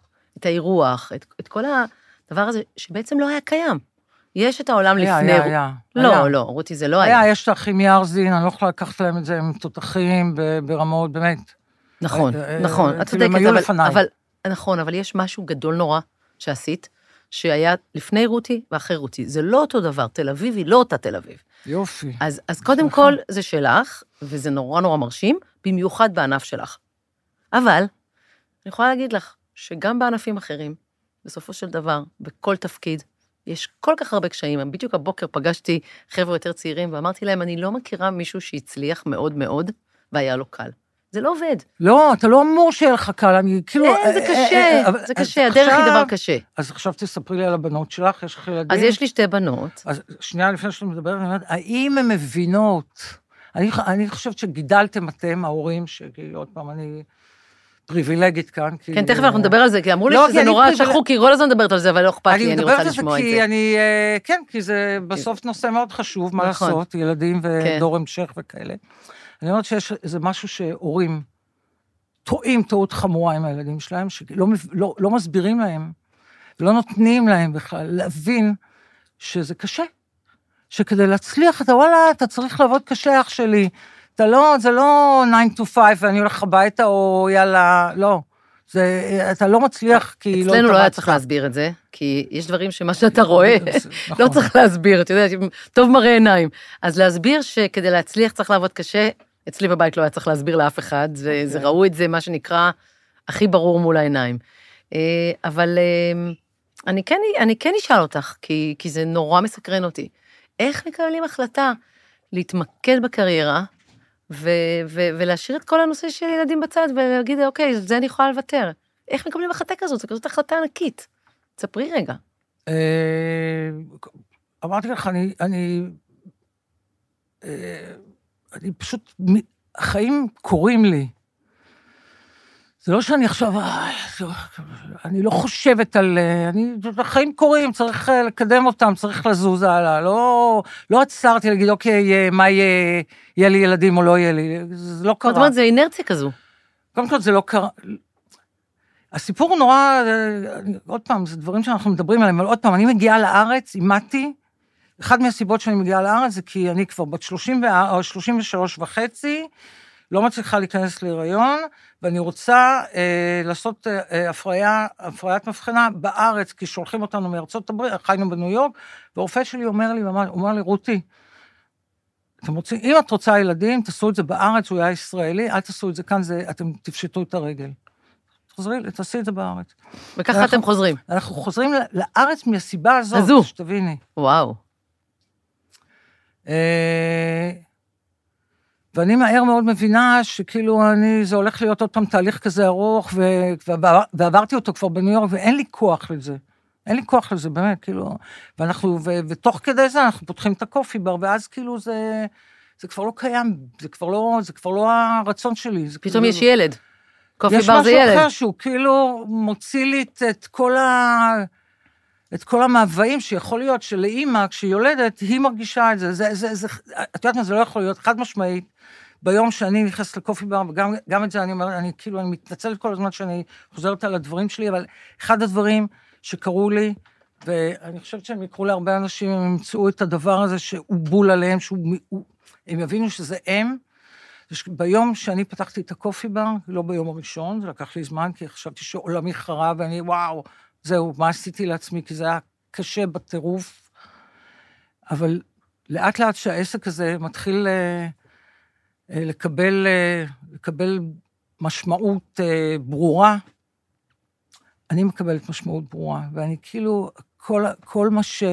את האירוח, את, את כל הדבר הזה שבעצם לא היה קיים. יש את העולם היה, לפני... היה, היה. לא, היה. לא, רותי, זה לא היה. היה, יש את האחים יארזין, אני לא יכולה לקחת להם את זה, הם תותחים ברמות, באמת. נכון, נכון, את צודקת, אבל, אבל, נכון, אבל יש משהו גדול נורא שעשית, שהיה לפני רותי ואחרי רותי. זה לא אותו דבר, תל אביב היא לא אותה תל אביב. יופי. אז, אז קודם כל זה שלך, וזה נורא נורא מרשים, במיוחד בענף שלך. אבל, אני יכולה להגיד לך, שגם בענפים אחרים, בסופו של דבר, בכל תפקיד, יש כל כך הרבה קשיים. בדיוק הבוקר פגשתי חבר'ה יותר צעירים, ואמרתי להם, אני לא מכירה מישהו שהצליח מאוד מאוד, והיה לו קל. זה לא עובד. לא, אתה לא אמור שיהיה לך קל, אני כאילו... אה, זה קשה, זה קשה, הדרך היא דבר קשה. אז עכשיו תספרי לי על הבנות שלך, יש לך ילדים? אז יש לי שתי בנות. אז שנייה לפני שאתה מדבר, אני אומרת, האם הן מבינות? אני, אני חושבת שגידלתם אתם, ההורים, שכאילו, עוד פעם, אני פריבילגית כאן. כן, תכף אנחנו נדבר על זה, כי אמרו לי שזה נורא שכחו, כי כל הזמן מדברת על זה, אבל לא אכפת לי, אני רוצה לשמוע את זה. אני, כן, כי זה בסוף נושא מאוד חשוב, מה לעשות, ילדים ודור המשך וכאלה. אני אומרת שיש איזה משהו שהורים טועים טעות חמורה עם הילדים שלהם, שלא לא, לא מסבירים להם, ולא נותנים להם בכלל להבין שזה קשה. שכדי להצליח, אתה וואלה, אתה צריך לעבוד קשה, אח שלי. אתה לא, זה לא nine to five ואני הולך הביתה, או יאללה, לא. זה, אתה לא מצליח, כי לא... אצלנו לא היה צריך להסביר את זה, כי יש דברים שמה שאתה רואה, לא צריך להסביר, אתה יודע, טוב מראה עיניים. אז להסביר שכדי להצליח צריך לעבוד קשה, אצלי בבית לא היה צריך להסביר לאף אחד, זה ראו את זה, מה שנקרא, הכי ברור מול העיניים. אבל אני כן, אני כן אשאל אותך, כי, כי זה נורא מסקרן אותי. איך מקבלים החלטה להתמקד בקריירה, ו- ו- ולהשאיר את כל הנושא של ילדים בצד, ולהגיד, אוקיי, זה אני יכולה לוותר. איך מקבלים החלטה כזאת? זו כזאת החלטה ענקית. תספרי רגע. אמרתי לך, אני, אני, אני פשוט, החיים קוראים לי. זה לא שאני עכשיו, אני לא חושבת על, אני, החיים קוראים, צריך לקדם אותם, צריך לזוז הלאה, לא, לא עצרתי להגיד, אוקיי, מה יהיה, יהיה לי ילדים או לא יהיה לי, זה לא קרה. זאת אומרת, זה אינרציה כזו. קודם כל, זה לא קרה. הסיפור הוא נורא, עוד פעם, זה דברים שאנחנו מדברים עליהם, אבל עוד פעם, אני מגיעה לארץ, אימתי, אחד מהסיבות שאני מגיעה לארץ, זה כי אני כבר בת שלושים ושלוש וחצי, לא מצליחה להיכנס להיריון, ואני רוצה אה, לעשות אה, הפריה, הפריית מבחנה בארץ, כי שולחים אותנו מארצות הברית, חיינו בניו יורק, והרופא שלי אומר לי, הוא אומר לי, רותי, אתם רוצים, אם את רוצה ילדים, תעשו את זה בארץ, הוא היה ישראלי, אל תעשו את זה כאן, זה, אתם תפשטו את הרגל. תחזרי, תעשי את זה בארץ. וככה ואנחנו, אתם חוזרים. אנחנו חוזרים לארץ מהסיבה הזאת, הזו. שתביני. וואו. אה... ואני מהר מאוד מבינה שכאילו אני, זה הולך להיות עוד פעם תהליך כזה ארוך, ו, ועברתי אותו כבר בניו יורק, ואין לי כוח לזה. אין לי כוח לזה, באמת, כאילו. ואנחנו, ו, ותוך כדי זה אנחנו פותחים את הקופי בר, ואז כאילו זה, זה כבר לא קיים, זה כבר לא, זה כבר לא הרצון שלי. פתאום כאילו, יש ילד. קופי בר זה ילד. יש משהו אחר שהוא כאילו מוציא לי את כל ה... את כל המאוויים שיכול להיות שלאימא, כשהיא יולדת, היא מרגישה את זה. זה, זה, זה, את יודעת מה, זה לא יכול להיות חד משמעית. ביום שאני נכנסת לקופי בר, וגם גם את זה אני אומרת, אני כאילו, אני מתנצלת כל הזמן שאני חוזרת על הדברים שלי, אבל אחד הדברים שקרו לי, ואני חושבת שהם יקרו להרבה אנשים, הם ימצאו את הדבר הזה שהוא בול עליהם, שהוא, הוא, הם יבינו שזה הם. ביום שאני פתחתי את הקופי בר, לא ביום הראשון, זה לקח לי זמן, כי חשבתי שעולמי חרב, ואני, וואו, זהו, מה עשיתי לעצמי, כי זה היה קשה בטירוף, אבל לאט לאט שהעסק הזה מתחיל לקבל, לקבל משמעות ברורה, אני מקבלת משמעות ברורה, ואני כאילו, כל, כל מה ש...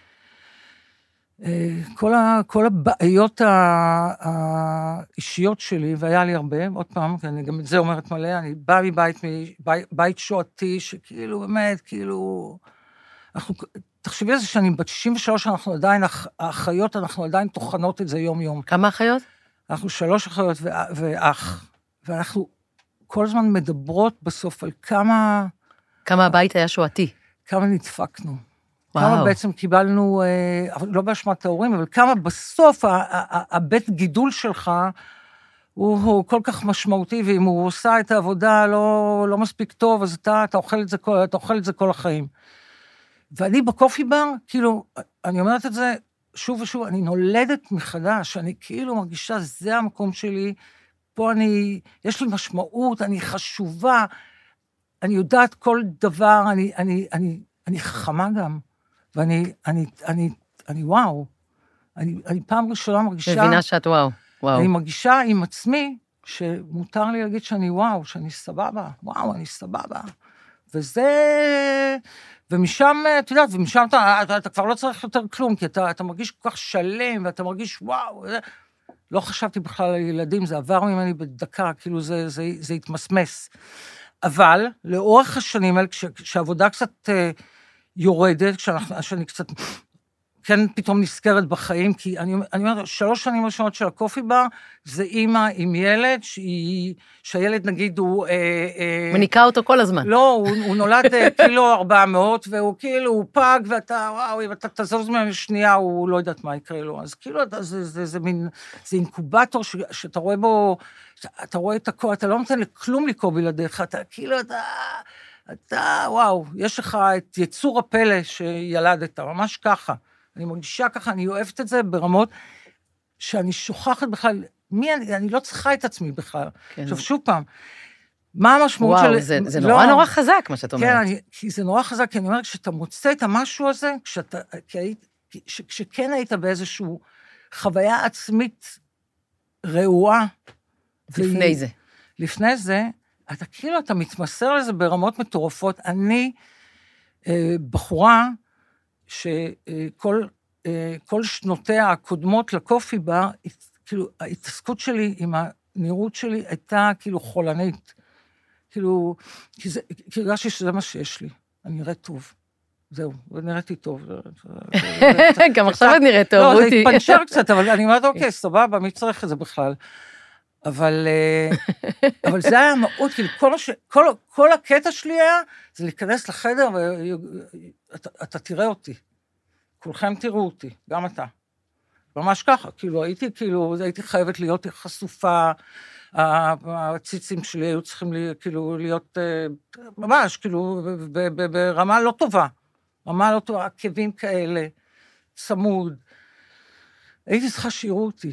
כל, ה, כל הבעיות האישיות שלי, והיה לי הרבה, עוד פעם, אני גם את זה אומרת מלא, אני באה מבית, מבית, בית שועתי, שכאילו, באמת, כאילו, אנחנו, תחשבי על זה שאני בת שישים ושלוש, אנחנו עדיין, האחיות, אנחנו עדיין תוכנות את זה יום-יום. כמה אחיות? אנחנו שלוש אחיות ואח, ואנחנו כל הזמן מדברות בסוף על כמה... כמה הבית היה שועתי. כמה נדפקנו. כמה בעצם קיבלנו, לא באשמת ההורים, אבל כמה בסוף הבית גידול שלך, הוא, הוא כל כך משמעותי, ואם הוא עושה את העבודה לא, לא מספיק טוב, אז אתה, אתה אוכל את זה כל, אתה אוכל את זה כל החיים. ואני בקופי בר, כאילו, אני אומרת את זה שוב ושוב, אני נולדת מחדש, אני כאילו מרגישה, זה המקום שלי, פה אני, יש לי משמעות, אני חשובה, אני יודעת כל דבר, אני, אני, אני, אני חכמה גם, ואני, אני, אני, אני, וואו, אני, אני פעם ראשונה מרגישה... מבינה שאת וואו, וואו. אני מרגישה עם עצמי, שמותר לי להגיד שאני וואו, שאני סבבה, וואו, אני סבבה. וזה... ומשם, אתה יודעת, ומשם אתה, אתה, אתה כבר לא צריך יותר כלום, כי אתה, אתה מרגיש כל כך שלם, ואתה מרגיש וואו, זה... לא חשבתי בכלל על ילדים, זה עבר ממני בדקה, כאילו זה, זה, זה התמסמס. אבל, לאורך השנים האלה, כשהעבודה קצת אה, יורדת, כשאני קצת, כן פתאום נזכרת בחיים, כי אני, אני אומרת, שלוש שנים ראשונות של הקופי בר, זה אימא עם ילד, שהיא, שהילד נגיד הוא... אה, אה, מניקה אותו כל הזמן. לא, הוא, הוא נולד אה, קילו ארבע מאות, והוא כאילו, הוא פג, ואתה, וואו, אם אתה תזוז ממנו שנייה, הוא לא יודעת מה יקרה לו. אז כאילו, זה, זה, זה, זה מין, זה אינקובטור ש, שאתה רואה בו, אתה רואה את הכל, אתה לא נותן לכלום לקרוא בלעדיך, אתה כאילו, אתה, אתה, וואו, יש לך את יצור הפלא שילדת, ממש ככה. אני מרגישה ככה, אני אוהבת את זה ברמות שאני שוכחת בכלל, מי אני, אני לא צריכה את עצמי בכלל. כן. עכשיו, שוב פעם, מה המשמעות וואו, של... וואו, זה, זה לא, נורא נורא חזק, מה שאת אומרת. כן, אני, כי זה נורא חזק, כי אני אומרת, כשאתה מוצא את המשהו הזה, כשאתה, כי היית, כשכן היית באיזשהו חוויה עצמית רעועה. לפני והיא, זה. לפני זה, אתה כאילו, אתה מתמסר לזה ברמות מטורפות. אני, אה, בחורה, שכל כל שנותיה הקודמות לקופי בר, כאילו, ההתעסקות שלי עם הנראות שלי הייתה כאילו חולנית. כאילו, כי זה, כי הרגשתי שזה מה שיש לי. אני נראית טוב. זהו, ונראיתי טוב. גם עכשיו את נראית טוב, רותי. רותי. לא, זה התפנצ'ר קצת, אבל אני אומרת, אוקיי, סבבה, מי צריך את זה בכלל? אבל, אבל זה היה מאוד, כאילו, כל, ש, כל, כל הקטע שלי היה, זה להיכנס לחדר, ואתה, אתה תראה אותי. כולכם תראו אותי, גם אתה. ממש ככה, כאילו, הייתי, כאילו, הייתי חייבת להיות חשופה, הציצים שלי היו צריכים לי, כאילו, להיות, ממש, כאילו, ברמה לא טובה. רמה לא טובה, עקבים כאלה, צמוד. הייתי צריכה שיראו אותי.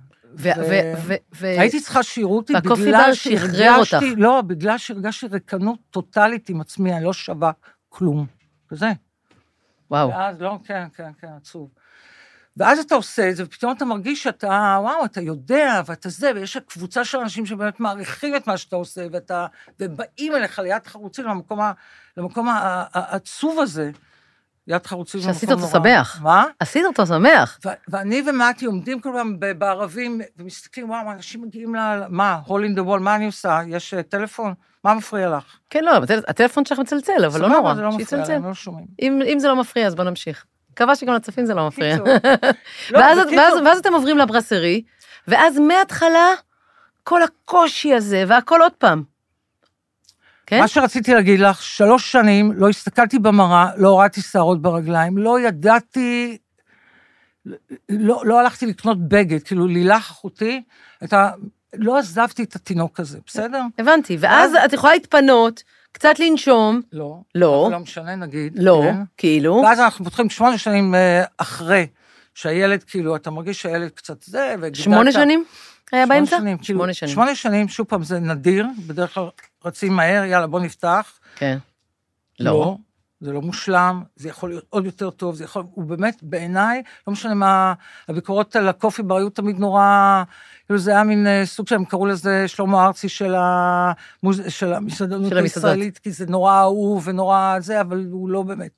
הייתי צריכה שיראו אותי בגלל שהרגשתי, לא, בגלל שהרגשתי ריקנות טוטלית עם עצמי, אני לא שווה כלום. כזה. וואו. ואז לא, כן, כן, כן, עצוב. ואז אתה עושה את זה, ופתאום אתה מרגיש שאתה, וואו, אתה יודע, ואתה זה, ויש קבוצה של אנשים שבאמת מעריכים את מה שאתה עושה, ואתה, ובאים אליך ליד חרוצים, למקום, למקום העצוב הזה, יד חרוצים במקום נורא. שעשית אותו שמח. מה? עשית אותו שמח. ואני ומתי עומדים כל פעם בערבים, ומסתכלים, וואו, אנשים מגיעים ל... מה? הול אין דה וול, מה אני עושה? יש טלפון? מה מפריע לך? כן, לא, הטלפון שלך מצלצל, אבל לא נורא. זה לא מפריע, הם לא שומעים. אם זה לא מפריע, אז בוא נמשיך. מקווה שגם לצופים זה לא מפריע. ואז אתם עוברים לברסרי, ואז מההתחלה, כל הקושי הזה, והכל עוד פעם. מה שרציתי להגיד לך, שלוש שנים, לא הסתכלתי במראה, לא הורדתי שערות ברגליים, לא ידעתי, לא, לא הלכתי לקנות בגד, כאילו לילך אחותי, הייתה, לא עזבתי את התינוק הזה, בסדר? הבנתי, ואז את יכולה להתפנות, קצת לנשום. לא. לא. לא משנה, נגיד. לא, כאילו. ואז אנחנו פותחים שמונה שנים אחרי, שהילד, כאילו, אתה מרגיש שהילד קצת זה, וגידלת... שמונה שנים? היה באמצע? שמונה שנים, כאילו, שמונה שנים. שמונה שנים, שוב פעם, זה נדיר, בדרך כלל רצים מהר, יאללה, בוא נפתח. כן. לא. לא. זה לא מושלם, זה יכול להיות עוד יותר טוב, זה יכול, הוא באמת, בעיניי, לא משנה מה, הביקורות על הקופי בר היו תמיד נורא, כאילו זה היה מין סוג שהם קראו לזה שלמה ארצי של, המוז... של המסעדנות הישראלית, כי זה נורא אהוב ונורא זה, אבל הוא לא באמת.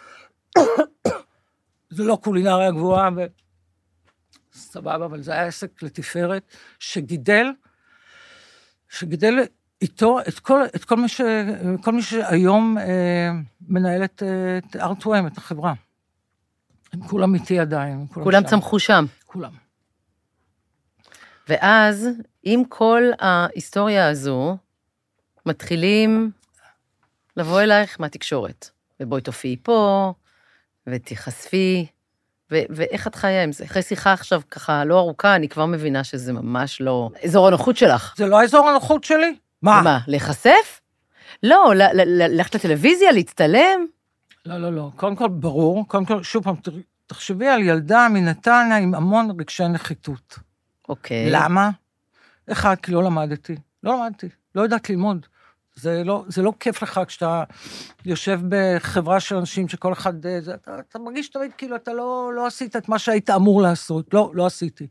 זה לא קולינריה גבוהה, ו... סבבה, אבל זה היה עסק לתפארת, שגידל, שגידל איתו את כל, את כל, מי, ש, כל מי שהיום אה, מנהל את, את אר טו אם, את החברה. הם כולם איתי עדיין. כולם, כולם שם. צמחו שם. כולם. ואז, עם כל ההיסטוריה הזו, מתחילים לבוא אלייך מהתקשורת. ובואי תופיעי פה, ותחשפי, ו- ואיך את חיה עם זה? אחרי שיחה עכשיו ככה לא ארוכה, אני כבר מבינה שזה ממש לא אזור הנוחות שלך. זה לא אזור הנוחות שלי? מה? מה, להיחשף? לא, ללכת לטלוויזיה, להצטלם? לא, לא, לא. קודם כל, ברור. קודם כל, שוב פעם, תחשבי על ילדה מנתניה עם המון רגשי נחיתות. אוקיי. למה? אחד, כי לא למדתי. לא למדתי. לא יודעת ללמוד. זה לא, זה לא כיף לך כשאתה יושב בחברה של אנשים שכל אחד, זה, אתה, אתה מרגיש תמיד כאילו אתה לא, לא עשית את מה שהיית אמור לעשות. לא, לא עשיתי.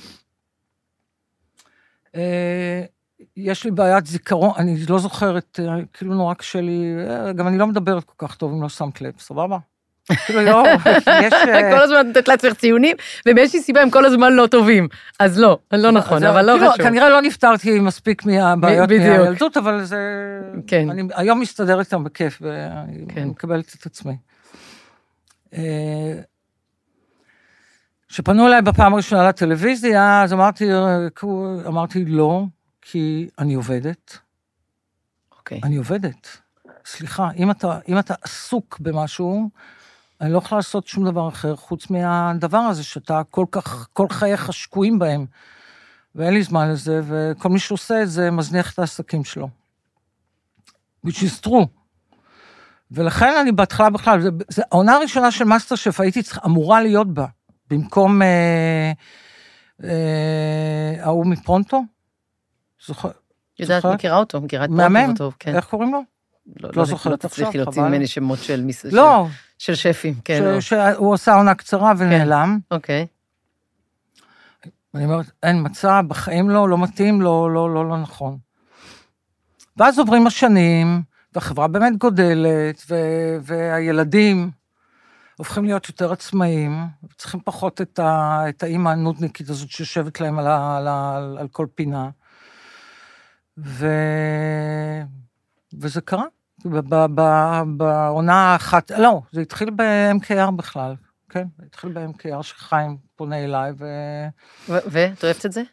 יש לי בעיית זיכרון, אני לא זוכרת, כאילו נורא קשה לי, גם אני לא מדברת כל כך טוב אם לא שמת לב, סבבה? כאילו לא, יש... כל הזמן נתת לעצמך ציונים, ובאיזושהי סיבה הם כל הזמן לא טובים. אז לא, לא נכון, אבל לא חשוב. כנראה לא נפטרתי מספיק מהבעיות מהילדות, אבל זה... אני היום מסתדרת איתם בכיף, ואני מקבלת את עצמי. כשפנו אליי בפעם הראשונה לטלוויזיה, אז אמרתי, אמרתי לא, כי אני עובדת. אוקיי. אני עובדת. סליחה, אם אתה, אם אתה עסוק במשהו, אני לא יכולה לעשות שום דבר אחר, חוץ מהדבר הזה, שאתה כל כך, כל חייך שקועים בהם, ואין לי זמן לזה, וכל מי שעושה את זה, מזניח את העסקים שלו. which is true. ולכן אני בהתחלה בכלל, זה, זה העונה הראשונה של מאסטר שף, הייתי צריך, אמורה להיות בה, במקום אה, אה, ההוא מפרונטו, זוכר? יודעת, מכירה אותו, מכירה את מאמן? אותו, כן. איך קוראים לו? לא, לא זוכרת לא עכשיו, תצליחי להוציא ממני שמות של, לא. של, של שפים, כן. לא. שהוא עושה עונה קצרה ונעלם. כן. אוקיי. אני אומרת, אין מצב, בחיים לא, לא מתאים, לא, לא, לא, לא נכון. ואז עוברים השנים, והחברה באמת גודלת, ו- והילדים הופכים להיות יותר עצמאיים, צריכים פחות את, ה- את האמא הנודניקית הזאת שיושבת להם על, ה- על, ה- על, על כל פינה. ו... וזה קרה. בעונה האחת, לא, זה התחיל ב-אם קיי אר בכלל, כן? זה התחיל ב-אם קיי אר שחיים פונה אליי, ו... ואת אוהבת את זה?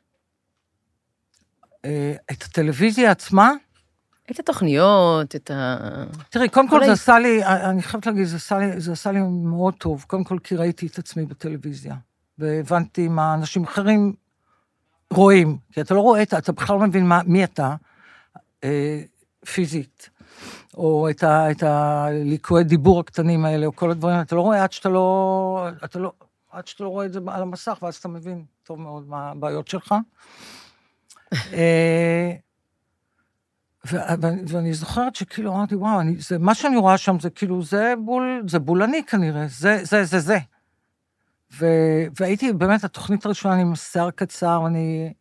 את הטלוויזיה עצמה? את התוכניות, את ה... תראי, קודם כל זה עשה לי, אני חייבת להגיד, זה עשה לי מאוד טוב, קודם כל כי ראיתי את עצמי בטלוויזיה, והבנתי מה אנשים אחרים רואים, כי אתה לא רואה, אתה בכלל לא מבין מי אתה, פיזית, או את, ה, את הליקויי דיבור הקטנים האלה, או כל הדברים, אתה לא רואה עד שאתה לא, אתה לא, עד שאתה לא רואה את זה על המסך, ואז אתה מבין טוב מאוד מה הבעיות שלך. ואני זוכרת שכאילו אמרתי, וואו, אני, זה, מה שאני רואה שם זה כאילו, זה בול, זה בולני כנראה, זה, זה, זה, זה. ו, והייתי באמת, התוכנית הראשונה, אני עם שיער קצר, ואני...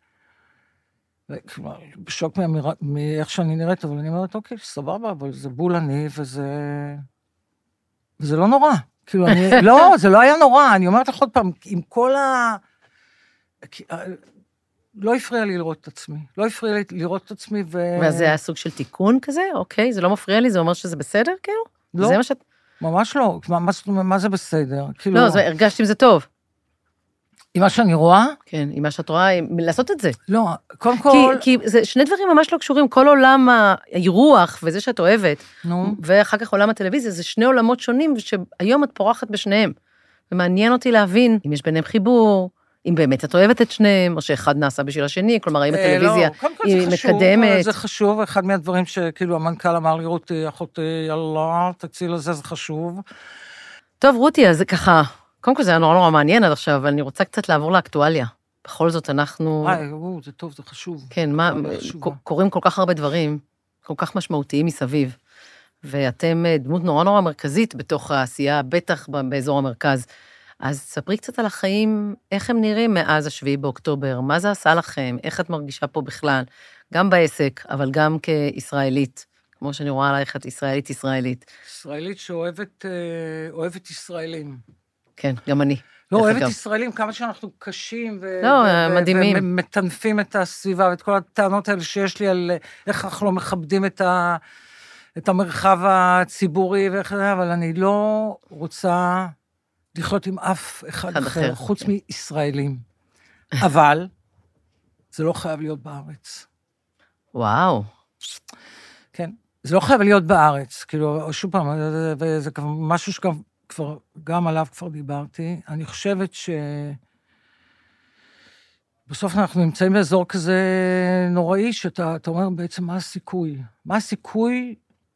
בשוק מאיך שאני נראית, אבל אני אומרת, אוקיי, סבבה, אבל זה בול אני, וזה... וזה לא נורא. כאילו, אני... לא, זה לא היה נורא, אני אומרת לך עוד פעם, עם כל ה... לא הפריע לי לראות את עצמי. לא הפריע לי לראות את עצמי, ו... ואז זה היה סוג של תיקון כזה? אוקיי, זה לא מפריע לי, זה אומר שזה בסדר, כאילו? לא, זה מה שאת... ממש לא. מה, מה זה בסדר? כאילו... לא, זה, הרגשתי עם זה טוב. עם מה שאני רואה? כן, עם מה שאת רואה, לעשות את זה. לא, קודם כל... כי, כי זה שני דברים ממש לא קשורים, כל עולם האירוח וזה שאת אוהבת, נו. ואחר כך עולם הטלוויזיה, זה שני עולמות שונים, שהיום את פורחת בשניהם. ומעניין אותי להבין אם יש ביניהם חיבור, אם באמת את אוהבת את שניהם, או שאחד נעשה בשביל השני, כלומר, האם הטלוויזיה היא מקדמת. זה חשוב, אחד מהדברים שכאילו המנכ"ל אמר לי, רותי, אחותי, יאללה, תציל לזה, זה חשוב. טוב, רותי, אז זה ככה... קודם כל זה היה נורא נורא מעניין עד עכשיו, אבל אני רוצה קצת לעבור לאקטואליה. בכל זאת אנחנו... אה, זה טוב, זה חשוב. כן, מה, קורים כל כך הרבה דברים, כל כך משמעותיים מסביב, ואתם דמות נורא נורא מרכזית בתוך העשייה, בטח באזור המרכז. אז ספרי קצת על החיים, איך הם נראים מאז השביעי באוקטובר, מה זה עשה לכם, איך את מרגישה פה בכלל, גם בעסק, אבל גם כישראלית, כמו שאני רואה עלייך, את ישראלית-ישראלית. ישראלית שאוהבת אוהבת ישראלים. כן, גם אני. לא, אוהבת ישראלים, כמה שאנחנו קשים, לא, מדהימים. ומטנפים את הסביבה, ואת כל הטענות האלה שיש לי על איך אנחנו לא מכבדים את המרחב הציבורי, אבל אני לא רוצה לחיות עם אף אחד אחר, חוץ מישראלים. אבל זה לא חייב להיות בארץ. וואו. כן, זה לא חייב להיות בארץ, כאילו, שוב פעם, וזה משהו שגם... כבר, גם עליו כבר דיברתי, אני חושבת ש... בסוף אנחנו נמצאים באזור כזה נוראי, שאתה אתה אומר בעצם מה הסיכוי? מה הסיכוי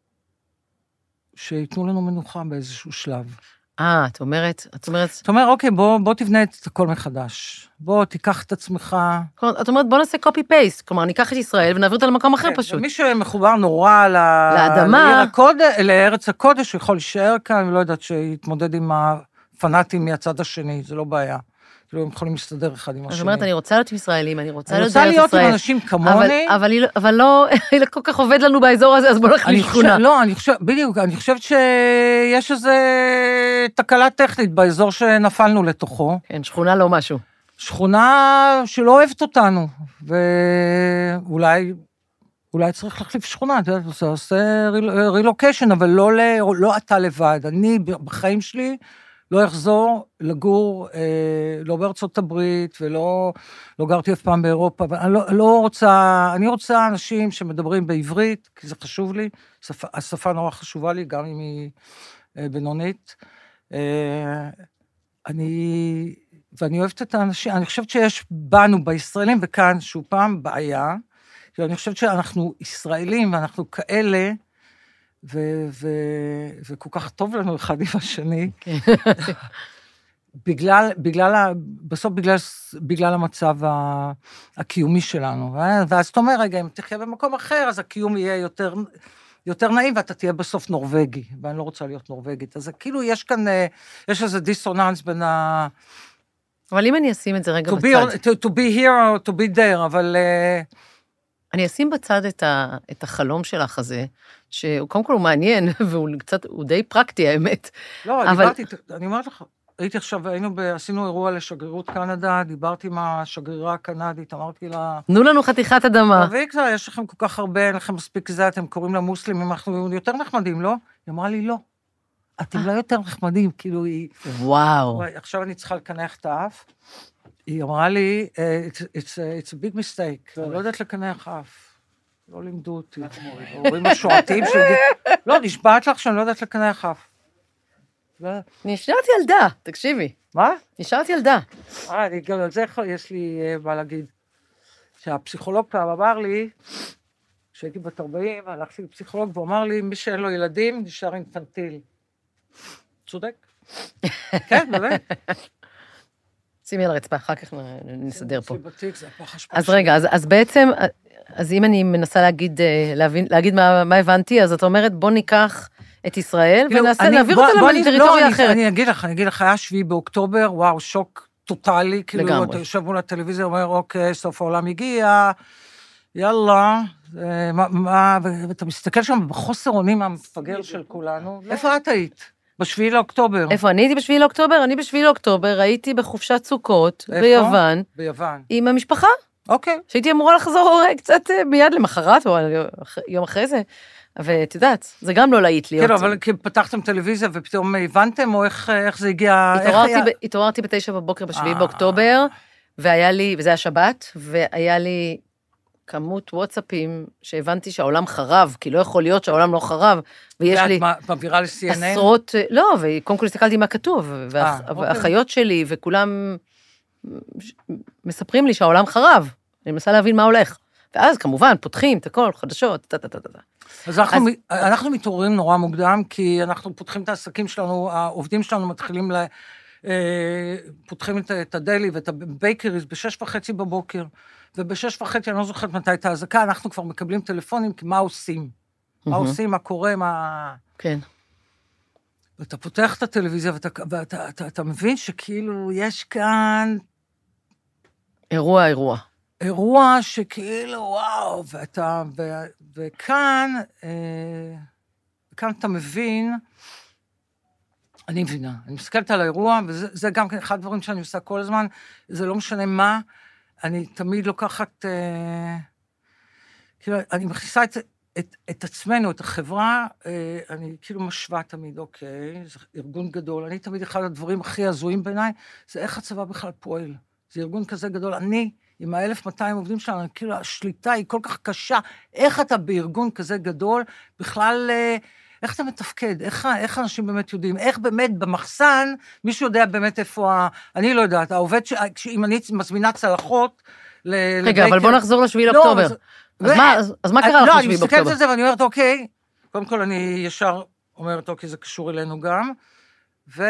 שיתנו לנו מנוחה באיזשהו שלב? אה, את אומרת, את אומרת... אתה אומר, אוקיי, בוא, בוא תבנה את הכל מחדש. בוא, תיקח את עצמך. את אומרת, בוא נעשה copy-paste, כלומר, ניקח את ישראל ונעביר אותה למקום אחר פשוט. מי שמחובר נורא לאדמה, לארץ הקודש, יכול להישאר כאן, ולא יודעת שיתמודד עם הפנאטים מהצד השני, זה לא בעיה. כאילו, הם יכולים להסתדר אחד עם השני. זאת אומרת, אני רוצה להיות עם ישראלים, אני רוצה להיות בארץ ישראל. אני רוצה להיות עם אנשים כמוני. אבל לא, לא כל כך עובד לנו באזור הזה, אז בוא נלך לשכונה. לא, אני חושבת, בדיוק, אני חושבת שיש איזו תקלה טכנית באזור שנפלנו לתוכו. כן, שכונה לא משהו. שכונה שלא אוהבת אותנו, ואולי, אולי צריך להחליף שכונה, אתה יודע, זה עושה רילוקיישן, אבל לא, לא אתה לבד. אני בחיים שלי, לא אחזור לגור, אה, לא בארצות הברית, ולא לא גרתי אף פעם באירופה, אבל אני לא, לא רוצה, אני רוצה אנשים שמדברים בעברית, כי זה חשוב לי, שפה, השפה נורא חשובה לי, גם אם היא אה, בינונית. אה, אני, ואני אוהבת את האנשים, אני חושבת שיש בנו, בישראלים, וכאן, שוב פעם, בעיה, כי אני חושבת שאנחנו ישראלים, ואנחנו כאלה, ו- ו- וכל כך טוב לנו אחד עם השני, בגלל, בגלל, ה- בסוף בגלל, בגלל המצב הקיומי שלנו, ואז אתה אומר, רגע, אם תחיה במקום אחר, אז הקיום יהיה יותר, יותר נעים, ואתה תהיה בסוף נורווגי, ואני לא רוצה להיות נורווגית, אז כאילו יש כאן, יש איזה דיסוננס בין ה... אבל אם אני אשים את זה רגע to בצד. Be, to, to be here or to be there, אבל... אני אשים בצד את, ה, את החלום שלך הזה, שהוא קודם כל הוא מעניין, והוא קצת, הוא די פרקטי, האמת. לא, אבל... דיברתי, אני אומרת לך, הייתי עכשיו, היינו, עשינו אירוע לשגרירות קנדה, דיברתי עם השגרירה הקנדית, אמרתי לה... תנו לנו חתיכת אדמה. תביאי כבר, יש לכם כל כך הרבה, אין לכם מספיק זה, אתם קוראים למוסלמים, אנחנו יותר נחמדים, לא? היא אמרה לי, לא. אתם לא יותר נחמדים, כאילו היא... וואו. עכשיו אני צריכה לקנח את האף. היא אמרה לי, it's, it's, it's a big mistake, אני לא יודעת לקנח אף. לא לימדו אותי. הורים השועתיים של... לא, נשבעת לך שאני לא יודעת לקנח אף. נשארתי ילדה, תקשיבי. מה? נשארתי ילדה. אה, אני גם על זה יש לי מה להגיד. שהפסיכולוג פעם אמר לי, כשהייתי בת ארבעים, הלכתי לפסיכולוג והוא אמר לי, מי שאין לו ילדים, נשאר אינפנטיל. צודק? כן, באמת. שימי על הרצפה, אחר כך נסדר פה. בתיק, זה הפח השפעה אז רגע, אז, אז בעצם, אז אם אני מנסה להגיד, להבין, להגיד מה, מה הבנתי, אז את אומרת, בוא ניקח את ישראל, ונעשה, נעביר אותה לטריטוריה אחרת. אני אגיד לך, אני אגיד לך, היה שביעי באוקטובר, וואו, שוק טוטלי, כאילו, אתה יושב מול הטלוויזיה, אומר, אוקיי, סוף העולם הגיע, יאללה, ואתה מסתכל שם בחוסר אונים המפגר של כולנו. איפה את היית? בשביעי לאוקטובר. איפה אני הייתי בשביעי לאוקטובר? אני בשביעי לאוקטובר, הייתי בחופשת סוכות, ביוון. ביוון. עם המשפחה. אוקיי. שהייתי אמורה לחזור קצת מיד למחרת, או יום אחרי זה. ואת יודעת, זה גם לא להיט להיות. כן, אבל כי פתחתם טלוויזיה ופתאום הבנתם, או איך זה הגיע... התעוררתי בתשע בבוקר בשביעי באוקטובר, והיה לי, וזה היה שבת, והיה לי כמות וואטסאפים שהבנתי שהעולם חרב, כי לא יכול להיות שהעולם לא חרב, ויש לי... ואת מעבירה ל-סי אן אן? עשרות, לא, וקודם כל הסתכלתי מה כתוב, והאחיות שלי, וכולם מספרים לי שהעולם חרב, אני מנסה להבין מה הולך. ואז כמובן פותחים את הכל, חדשות, טה-טה-טה-טה. אז אנחנו, אז אנחנו מתעוררים נורא מוקדם, כי אנחנו פותחים את העסקים שלנו, העובדים שלנו מתחילים, ל, אה, פותחים את, את הדלי ואת הבייקריז בשש וחצי בבוקר, ובשש וחצי, אני לא זוכרת מתי את ההזקה, אנחנו כבר מקבלים טלפונים, כי מה עושים? מה עושים, מה קורה, מה... כן. ואתה פותח את הטלוויזיה, ואתה, ואתה, אתה, אתה מבין שכאילו יש כאן... אירוע, אירוע. אירוע שכאילו, וואו, ואתה, ו, וכאן, אה, וכאן אתה מבין, אני מבינה, אני מסתכלת על האירוע, וזה זה גם אחד הדברים שאני עושה כל הזמן, זה לא משנה מה, אני תמיד לוקחת, אה, כאילו, אני מכניסה את, את, את עצמנו, את החברה, אה, אני כאילו משווה תמיד, אוקיי, זה ארגון גדול, אני תמיד אחד הדברים הכי הזויים בעיניי, זה איך הצבא בכלל פועל, זה ארגון כזה גדול, אני, עם ה-אלף מאתיים עובדים שלנו, כאילו השליטה היא כל כך קשה, איך אתה בארגון כזה גדול, בכלל איך אתה מתפקד? איך, איך אנשים באמת יודעים? איך באמת במחסן, מישהו יודע באמת איפה ה... אני לא יודעת, העובד, ש... אם אני מזמינה צלחות, ל... רגע, אבל בוא נחזור לשביעי לאוקטובר. אז מה קרה לך בשביעי באוקטובר? לא, אני מסתכלת על זה ואני אומרת, אוקיי, קודם כל אני ישר אומרת, אוקיי, זה קשור אלינו גם, ו...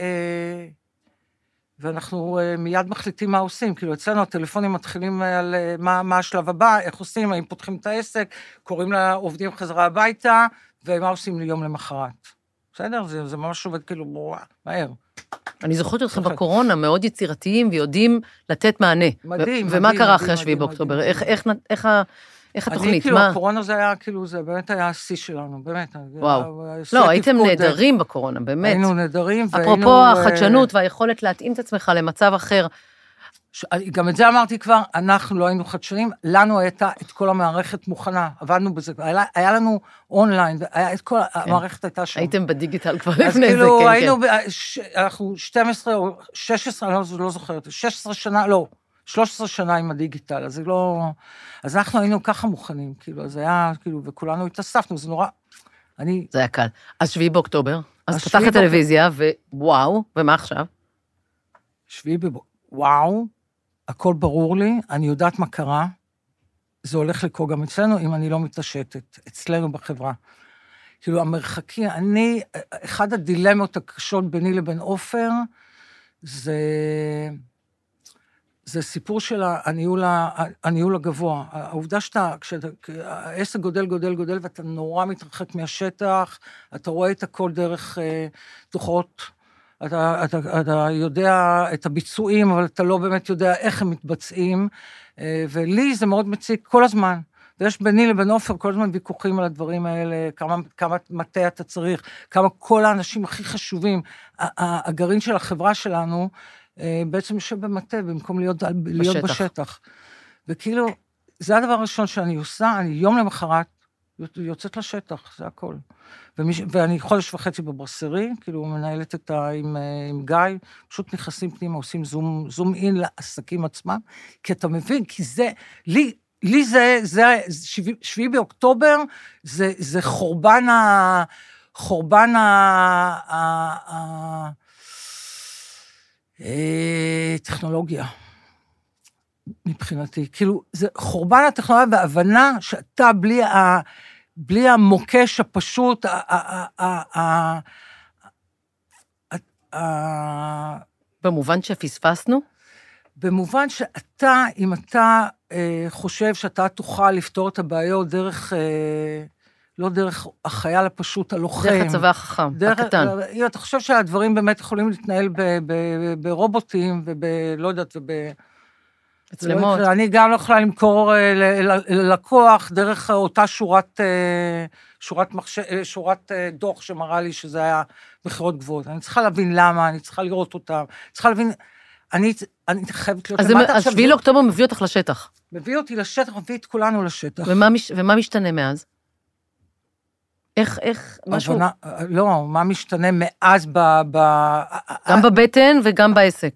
ואנחנו מיד מחליטים מה עושים, כאילו אצלנו הטלפונים מתחילים על מה, מה השלב הבא, איך עושים, האם פותחים את העסק, קוראים לעובדים חזרה הביתה, ומה עושים ליום למחרת. בסדר? זה, זה ממש עובד כאילו בוא, מהר. אני זוכרת אתכם בקורונה, מאוד יצירתיים, ויודעים לתת מענה. מדהים, ומה מדהים, קרה אחרי השביעי באוקטובר? איך, איך, איך, איך התוכנית? אני כאילו, הקורונה זה היה, כאילו, זה באמת היה השיא שלנו, באמת. וואו. לא, הייתם נהדרים בקורונה, באמת. היינו נהדרים, והיינו... אפרופו החדשנות והיכולת להתאים את עצמך למצב אחר. גם את זה אמרתי כבר, אנחנו לא היינו חדשנים, לנו הייתה את כל המערכת מוכנה, עבדנו בזה, היה לנו אונליין, היה את כל המערכת הייתה שם. הייתם בדיגיטל כבר לפני זה, כן, כן. אז כאילו, היינו, אנחנו שתים עשרה או שש עשרה, אני לא זוכרת, שש עשרה שנה, לא, שלוש עשרה שנה עם הדיגיטל, אז זה לא... אז אנחנו היינו ככה מוכנים, כאילו, אז היה, כאילו, וכולנו התאספנו, זה נורא... אני... זה היה קל. אז שביעי באוקטובר, אז פתחת טלוויזיה, ווואו, ומה עכשיו? שביעי באוקטובר, וואו, הכל ברור לי, אני יודעת מה קרה, זה הולך לקרוא גם אצלנו, אם אני לא מתעשתת, אצלנו בחברה. כאילו, המרחקי, אני, אחד הדילמות הקשות ביני לבין עופר, זה... זה סיפור של הניהול, הניהול הגבוה. העובדה שאתה, כשהעסק גודל, גודל, גודל, ואתה נורא מתרחק מהשטח, אתה רואה את הכל דרך אה, דוחות, אתה, אתה, אתה יודע את הביצועים, אבל אתה לא באמת יודע איך הם מתבצעים, אה, ולי זה מאוד מציק כל הזמן. ויש ביני לבין עופר כל הזמן ויכוחים על הדברים האלה, כמה, כמה מטה אתה צריך, כמה כל האנשים הכי חשובים, הגרעין של החברה שלנו, בעצם יושב במטה, במקום להיות, להיות בשטח. בשטח. וכאילו, זה הדבר הראשון שאני עושה, אני יום למחרת יוצאת לשטח, זה הכל. ומש, ואני חודש וחצי בברסרי, כאילו מנהלת את ה... עם, עם גיא, פשוט נכנסים פנימה, עושים זום, זום אין לעסקים עצמם, כי אתה מבין, כי זה, לי, לי זה, זה, שביעי באוקטובר, זה, זה חורבן ה... חורבן ה... ה, ה טכנולוגיה, מבחינתי. כאילו, זה חורבן הטכנולוגיה בהבנה שאתה בלי, ה, בלי המוקש הפשוט, ה, ה, ה, ה, ה, במובן שפספסנו? במובן שאתה, אם אתה אה, חושב שאתה תוכל לפתור את הבעיות דרך... אה, לא דרך החייל הפשוט, הלוחם. דרך הצבא החכם, דרך, הקטן. אם אתה חושב שהדברים באמת יכולים להתנהל ב, ב, ברובוטים, וב... לא יודעת, וב... מצלמות. לא, אני גם לא יכולה למכור ללקוח דרך אותה שורת, שורת, מחש... שורת דוח שמראה לי שזה היה מחירות גבוהות. אני צריכה להבין למה, אני צריכה לראות אותם, צריכה להבין... אני, אני חייבת להיות... אז שביעי לאוקטובר מביא אותך לשטח. מביא אותי לשטח, מביא את כולנו לשטח. ומה, מש... ומה משתנה מאז? איך, איך, משהו... הבנה, לא, מה משתנה מאז ב... ב... גם בבטן וגם בעסק.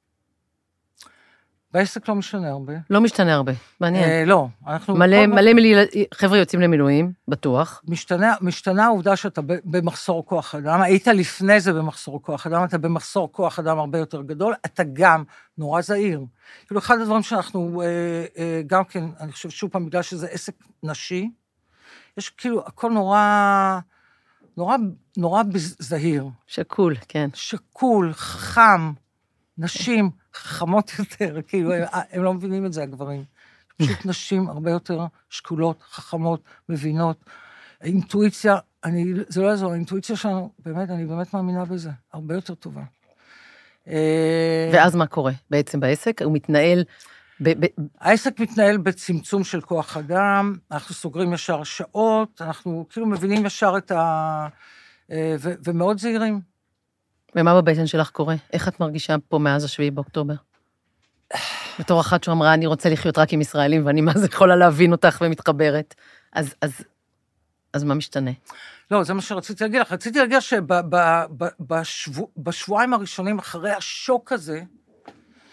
בעסק לא משתנה הרבה. לא משתנה הרבה, מעניין. אה, לא, אנחנו... מלא, מלא מיל... חבר'ה יוצאים למילואים, בטוח. משתנה, משתנה העובדה שאתה במחסור כוח אדם, היית לפני זה במחסור כוח אדם, אתה במחסור כוח אדם הרבה יותר גדול, אתה גם נורא זהיר. כאילו, אחד הדברים שאנחנו, אה, אה, גם כן, אני חושב שוב פעם, בגלל שזה עסק נשי, יש כאילו, הכל נורא, נורא, נורא זהיר. שקול, כן. שקול, חכם, נשים חכמות יותר, כאילו, הם, הם לא מבינים את זה, הגברים. פשוט נשים הרבה יותר שקולות, חכמות, מבינות. האינטואיציה, אני, זה לא יעזור, האינטואיציה שלנו, באמת, אני באמת מאמינה בזה, הרבה יותר טובה. ואז מה קורה בעצם בעסק? הוא מתנהל... ב- ב- העסק מתנהל בצמצום של כוח אדם, אנחנו סוגרים ישר שעות, אנחנו כאילו מבינים ישר את ה... ו- ומאוד זהירים. ומה בבטן שלך קורה? איך את מרגישה פה מאז השביעי באוקטובר? בתור אחת שאמרה, אני רוצה לחיות רק עם ישראלים, ואני מה זה יכולה להבין אותך ומתחברת. אז, אז, אז מה משתנה? לא, זה מה שרציתי להגיד לך. רציתי להגיד שבשבועיים הראשונים אחרי השוק הזה,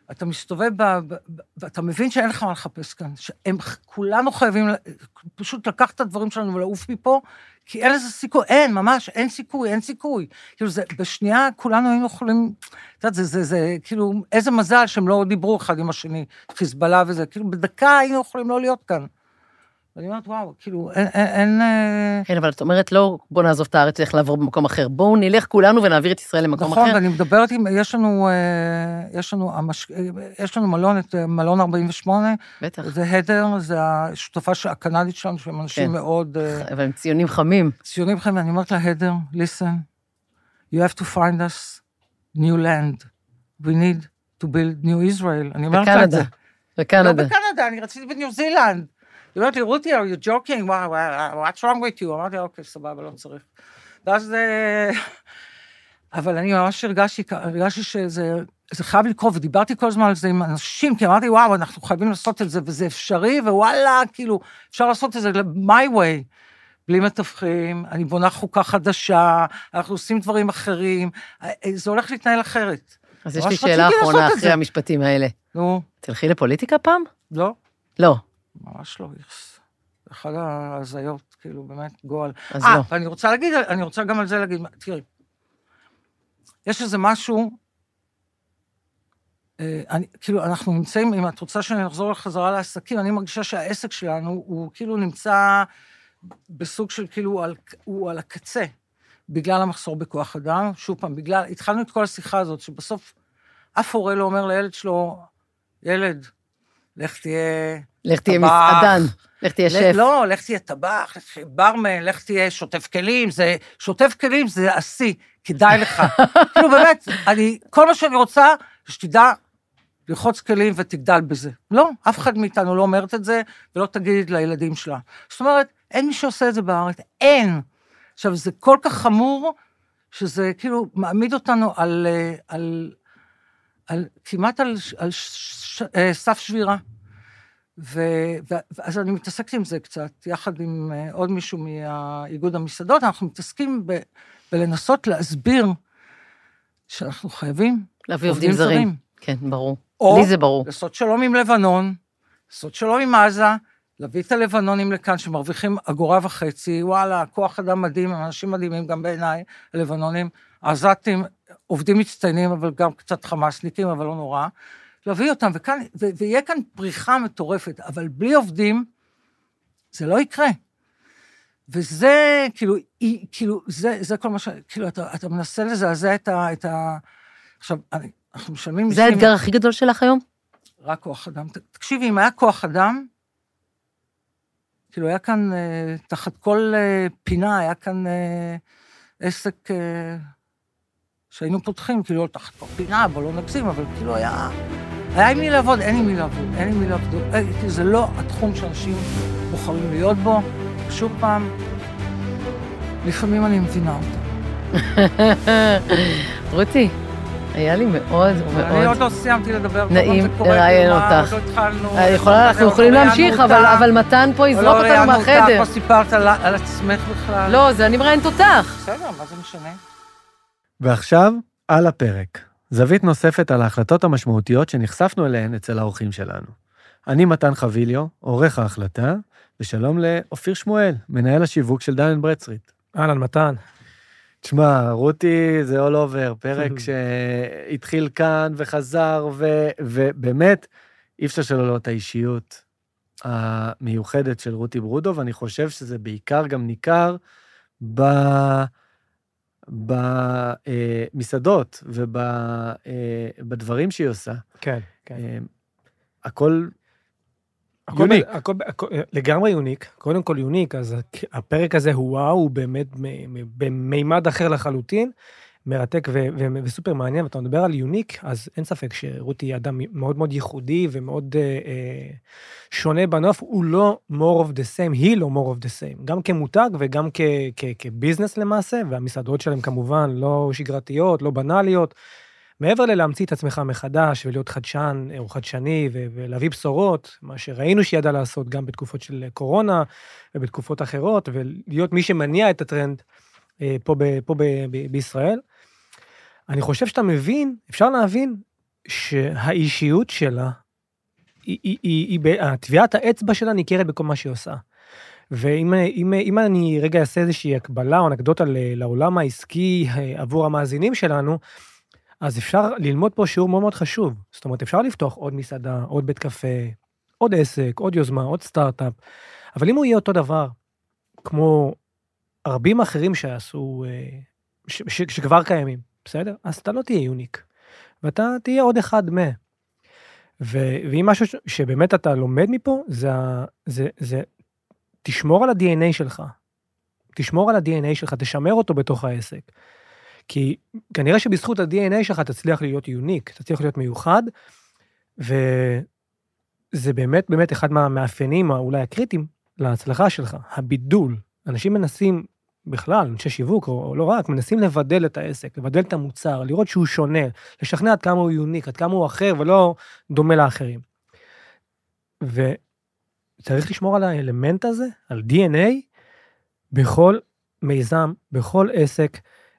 אתה מסתובב, ואתה מבין שאין לך מה לחפש כאן, שהם כולנו חייבים פשוט לקחת את הדברים שלנו ולעוף מפה, כי אין לזה סיכוי, אין, ממש, אין סיכוי, אין סיכוי. כאילו, זה, בשנייה כולנו היינו יכולים, את יודעת, זה, זה, זה, כאילו, איזה מזל שהם לא דיברו אחד עם השני, חיזבאללה וזה, כאילו, בדקה היינו יכולים לא להיות כאן. ואני אומרת, וואו, כאילו, אין, אין... כן, אבל את אומרת, לא, בוא נעזוב את הארץ, איך לעבור במקום אחר, בואו נלך כולנו ונעביר את ישראל למקום אחר. נכון, ואני מדברת עם, יש לנו, יש לנו, יש לנו מלון, את מלון ארבעים ושמונה, בטח. זה הדר, זה השותפה הקנדית שלנו, שהם אנשים מאוד... אבל הם ציונים חמים. ציונים חמים, אני אומרת לה, הדר, listen, you have to find us new land, we need to build new Israel, אני אומרת לה את זה. בקנדה. לא בקנדה, אני רציתי בניו זילנד. היא אומרת לי, רותי, are you joking? What's wrong with you? אמרתי, אוקיי, סבבה, לא צריך. ואז, אבל אני ממש הרגשתי, הרגשתי שזה חייב לקרוא, ודיברתי כל הזמן על זה עם אנשים, כי אמרתי, וואו, אנחנו חייבים לעשות את זה, וזה אפשרי, ווואלה, כאילו, אפשר לעשות את זה my way, בלי מתווכים, אני בונה חוקה חדשה, אנחנו עושים דברים אחרים, זה הולך להתנהל אחרת. אז יש לי שאלה אחרונה אחרי המשפטים האלה. נו. תלכי לפוליטיקה פעם? לא. לא. ממש לא, יש אחד ההזיות, כאילו, באמת גועל. אז אה, לא. ואני רוצה להגיד, אני רוצה גם על זה להגיד, תראי, יש איזה משהו, אה, אני, כאילו, אנחנו נמצאים, אם את רוצה שאני נחזור לחזרה לעסקים, אני מרגישה שהעסק שלנו, הוא כאילו נמצא בסוג של, כאילו, על, הוא על הקצה, בגלל המחסור בכוח אדם, שוב פעם, בגלל, התחלנו את כל השיחה הזאת, שבסוף אף הורה לא אומר לילד שלו, ילד, לך תהיה... לך תהיה מסעדן, לך תהיה שף. לא, לך תהיה טבח, לך תהיה ברמן, לך תהיה שוטף כלים, זה, שוטף כלים זה עשי, כדאי לך. כאילו באמת, אני, כל מה שאני רוצה, שתדע ללחוץ כלים ותגדל בזה. לא, אף אחד מאיתנו לא אומרת את זה, ולא תגיד לילדים שלה. זאת אומרת, אין מי שעושה את זה בארץ, אין. עכשיו, זה כל כך חמור, שזה כאילו מעמיד אותנו על, על, על כמעט על, על ש, סף שבירה. ואז אני מתעסקת עם זה קצת, יחד עם עוד מישהו מהאיגוד המסעדות, אנחנו מתעסקים ב, בלנסות להסביר שאנחנו חייבים להביא עובדים זרים. כן, ברור. לי זה ברור. או לעשות שלום עם לבנון, לעשות שלום עם עזה, להביא את הלבנונים לכאן שמרוויחים אגורה וחצי, וואלה, כוח אדם מדהים, אנשים מדהימים גם בעיניי, הלבנונים, העזתים, עובדים מצטיינים, אבל גם קצת חמאסניקים, אבל לא נורא, להביא אותם, וכאן, ו- ויהיה כאן פריחה מטורפת, אבל בלי עובדים, זה לא יקרה. וזה, כאילו, היא, כאילו, זה, זה כל מה ש... כאילו, אתה, אתה מנסה לזעזע את ה... את ה... עכשיו, אני, אנחנו משלמים... זה האתגר הכי גדול שלך היום? רק כוח אדם. תקשיבי, אם היה כוח אדם, כאילו, היה כאן, אה, תחת כל אה, פינה, היה כאן אה, עסק... אה, שהיינו פותחים, כאילו, תחת כל פינה, אבל לא נגזים, אבל כאילו היה... היה עם מי לעבוד, אין עם מי לעבוד, אין עם מי לעבוד. זה לא התחום שאנשים בוחרים להיות בו. שוב פעם, לפעמים אני מבינה אותה. רותי, היה לי מאוד מאוד... אני עוד לא סיימתי לדבר. נעים לראיין אותך. עוד לא התחלנו. אנחנו יכולים להמשיך, אבל מתן פה יזרוק אותנו מהחדר. לא סיפרת על עצמך בכלל. לא, זה אני מראיינת אותך. בסדר, מה זה משנה? ועכשיו, על הפרק. זווית נוספת על ההחלטות המשמעותיות שנחשפנו אליהן אצל האורחים שלנו. אני מתן חביליו, עורך ההחלטה, ושלום לאופיר שמואל, מנהל השיווק של דן אנד ברדסטריט. אהלן, מתן. תשמע, רותי זה all over, פרק שהתחיל כאן וחזר, ו- ובאמת, אי אפשר שלא לראות האישיות המיוחדת של רותי ברודו, ואני חושב שזה בעיקר גם ניכר ב... במסעדות ובדברים שהיא עושה. כן, כן. הכל הכל, יוניק. הכל, הכל, לגמרי יוניק, קודם כל יוניק, אז הפרק הזה הוא וואו, הוא באמת במימד אחר לחלוטין, מרתק ו- ו- וסופר מעניין, ואתה מדבר על יוניק, אז אין ספק שרותי היא אדם מאוד מאוד ייחודי ומאוד אה, אה, שונה בנוף, הוא לא more of the same, היא לא more of the same, גם כמותג וגם כ- כ- כביזנס למעשה, והמסעדות שלהם כמובן לא שגרתיות, לא בנאליות, מעבר ללהמציא את עצמך מחדש ולהיות חדשן או חדשני ו- ולהביא בשורות, מה שראינו שידע לעשות גם בתקופות של קורונה ובתקופות אחרות, ולהיות מי שמניע את הטרנד פה, ב- פה ב- ב- בישראל, אני חושב שאתה מבין, אפשר להבין שהאישיות שלה, היא, היא, היא, היא, טביעת האצבע שלה ניכרת בכל מה שהיא עושה. ואם אם, אם אני רגע אעשה איזושהי הקבלה או אנקדוטה לעולם העסקי עבור המאזינים שלנו, אז אפשר ללמוד פה שיעור מאוד מאוד חשוב. זאת אומרת, אפשר לפתוח עוד מסעדה, עוד בית קפה, עוד עסק, עוד יוזמה, עוד סטארט-אפ, אבל אם הוא יהיה אותו דבר, כמו רבים אחרים שעשו, ש, ש, שכבר קיימים, בסדר? אז אתה לא תהיה יוניק, ואתה תהיה עוד אחד מה. ואם משהו שבאמת אתה לומד מפה, זה, זה, זה, תשמור על ה-די אן איי שלך, תשמור על ה-די אן איי שלך, תשמר אותו בתוך העסק, כי כנראה שבזכות ה-די אן איי שלך תצליח להיות יוניק, תצליח להיות מיוחד, וזה באמת באמת אחד מהמאפיינים, אולי הקריטיים, להצלחה שלך, הבידול. אנשים מנסים בכלל, אנשי שיווק, או לא רק, מנסים לבדל את העסק, לבדל את המוצר, לראות שהוא שונה, לשכנע עד כמה הוא יוניק, עד כמה הוא אחר, ולא דומה לאחרים. וצריך לשמור על האלמנט הזה, על די אן איי, בכל מיזם, בכל עסק,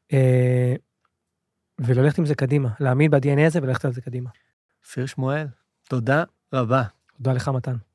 וללכת עם זה קדימה, להאמין ב-די אן איי הזה וללכת על זה קדימה. אופיר שמואל, תודה רבה. תודה לך מתן.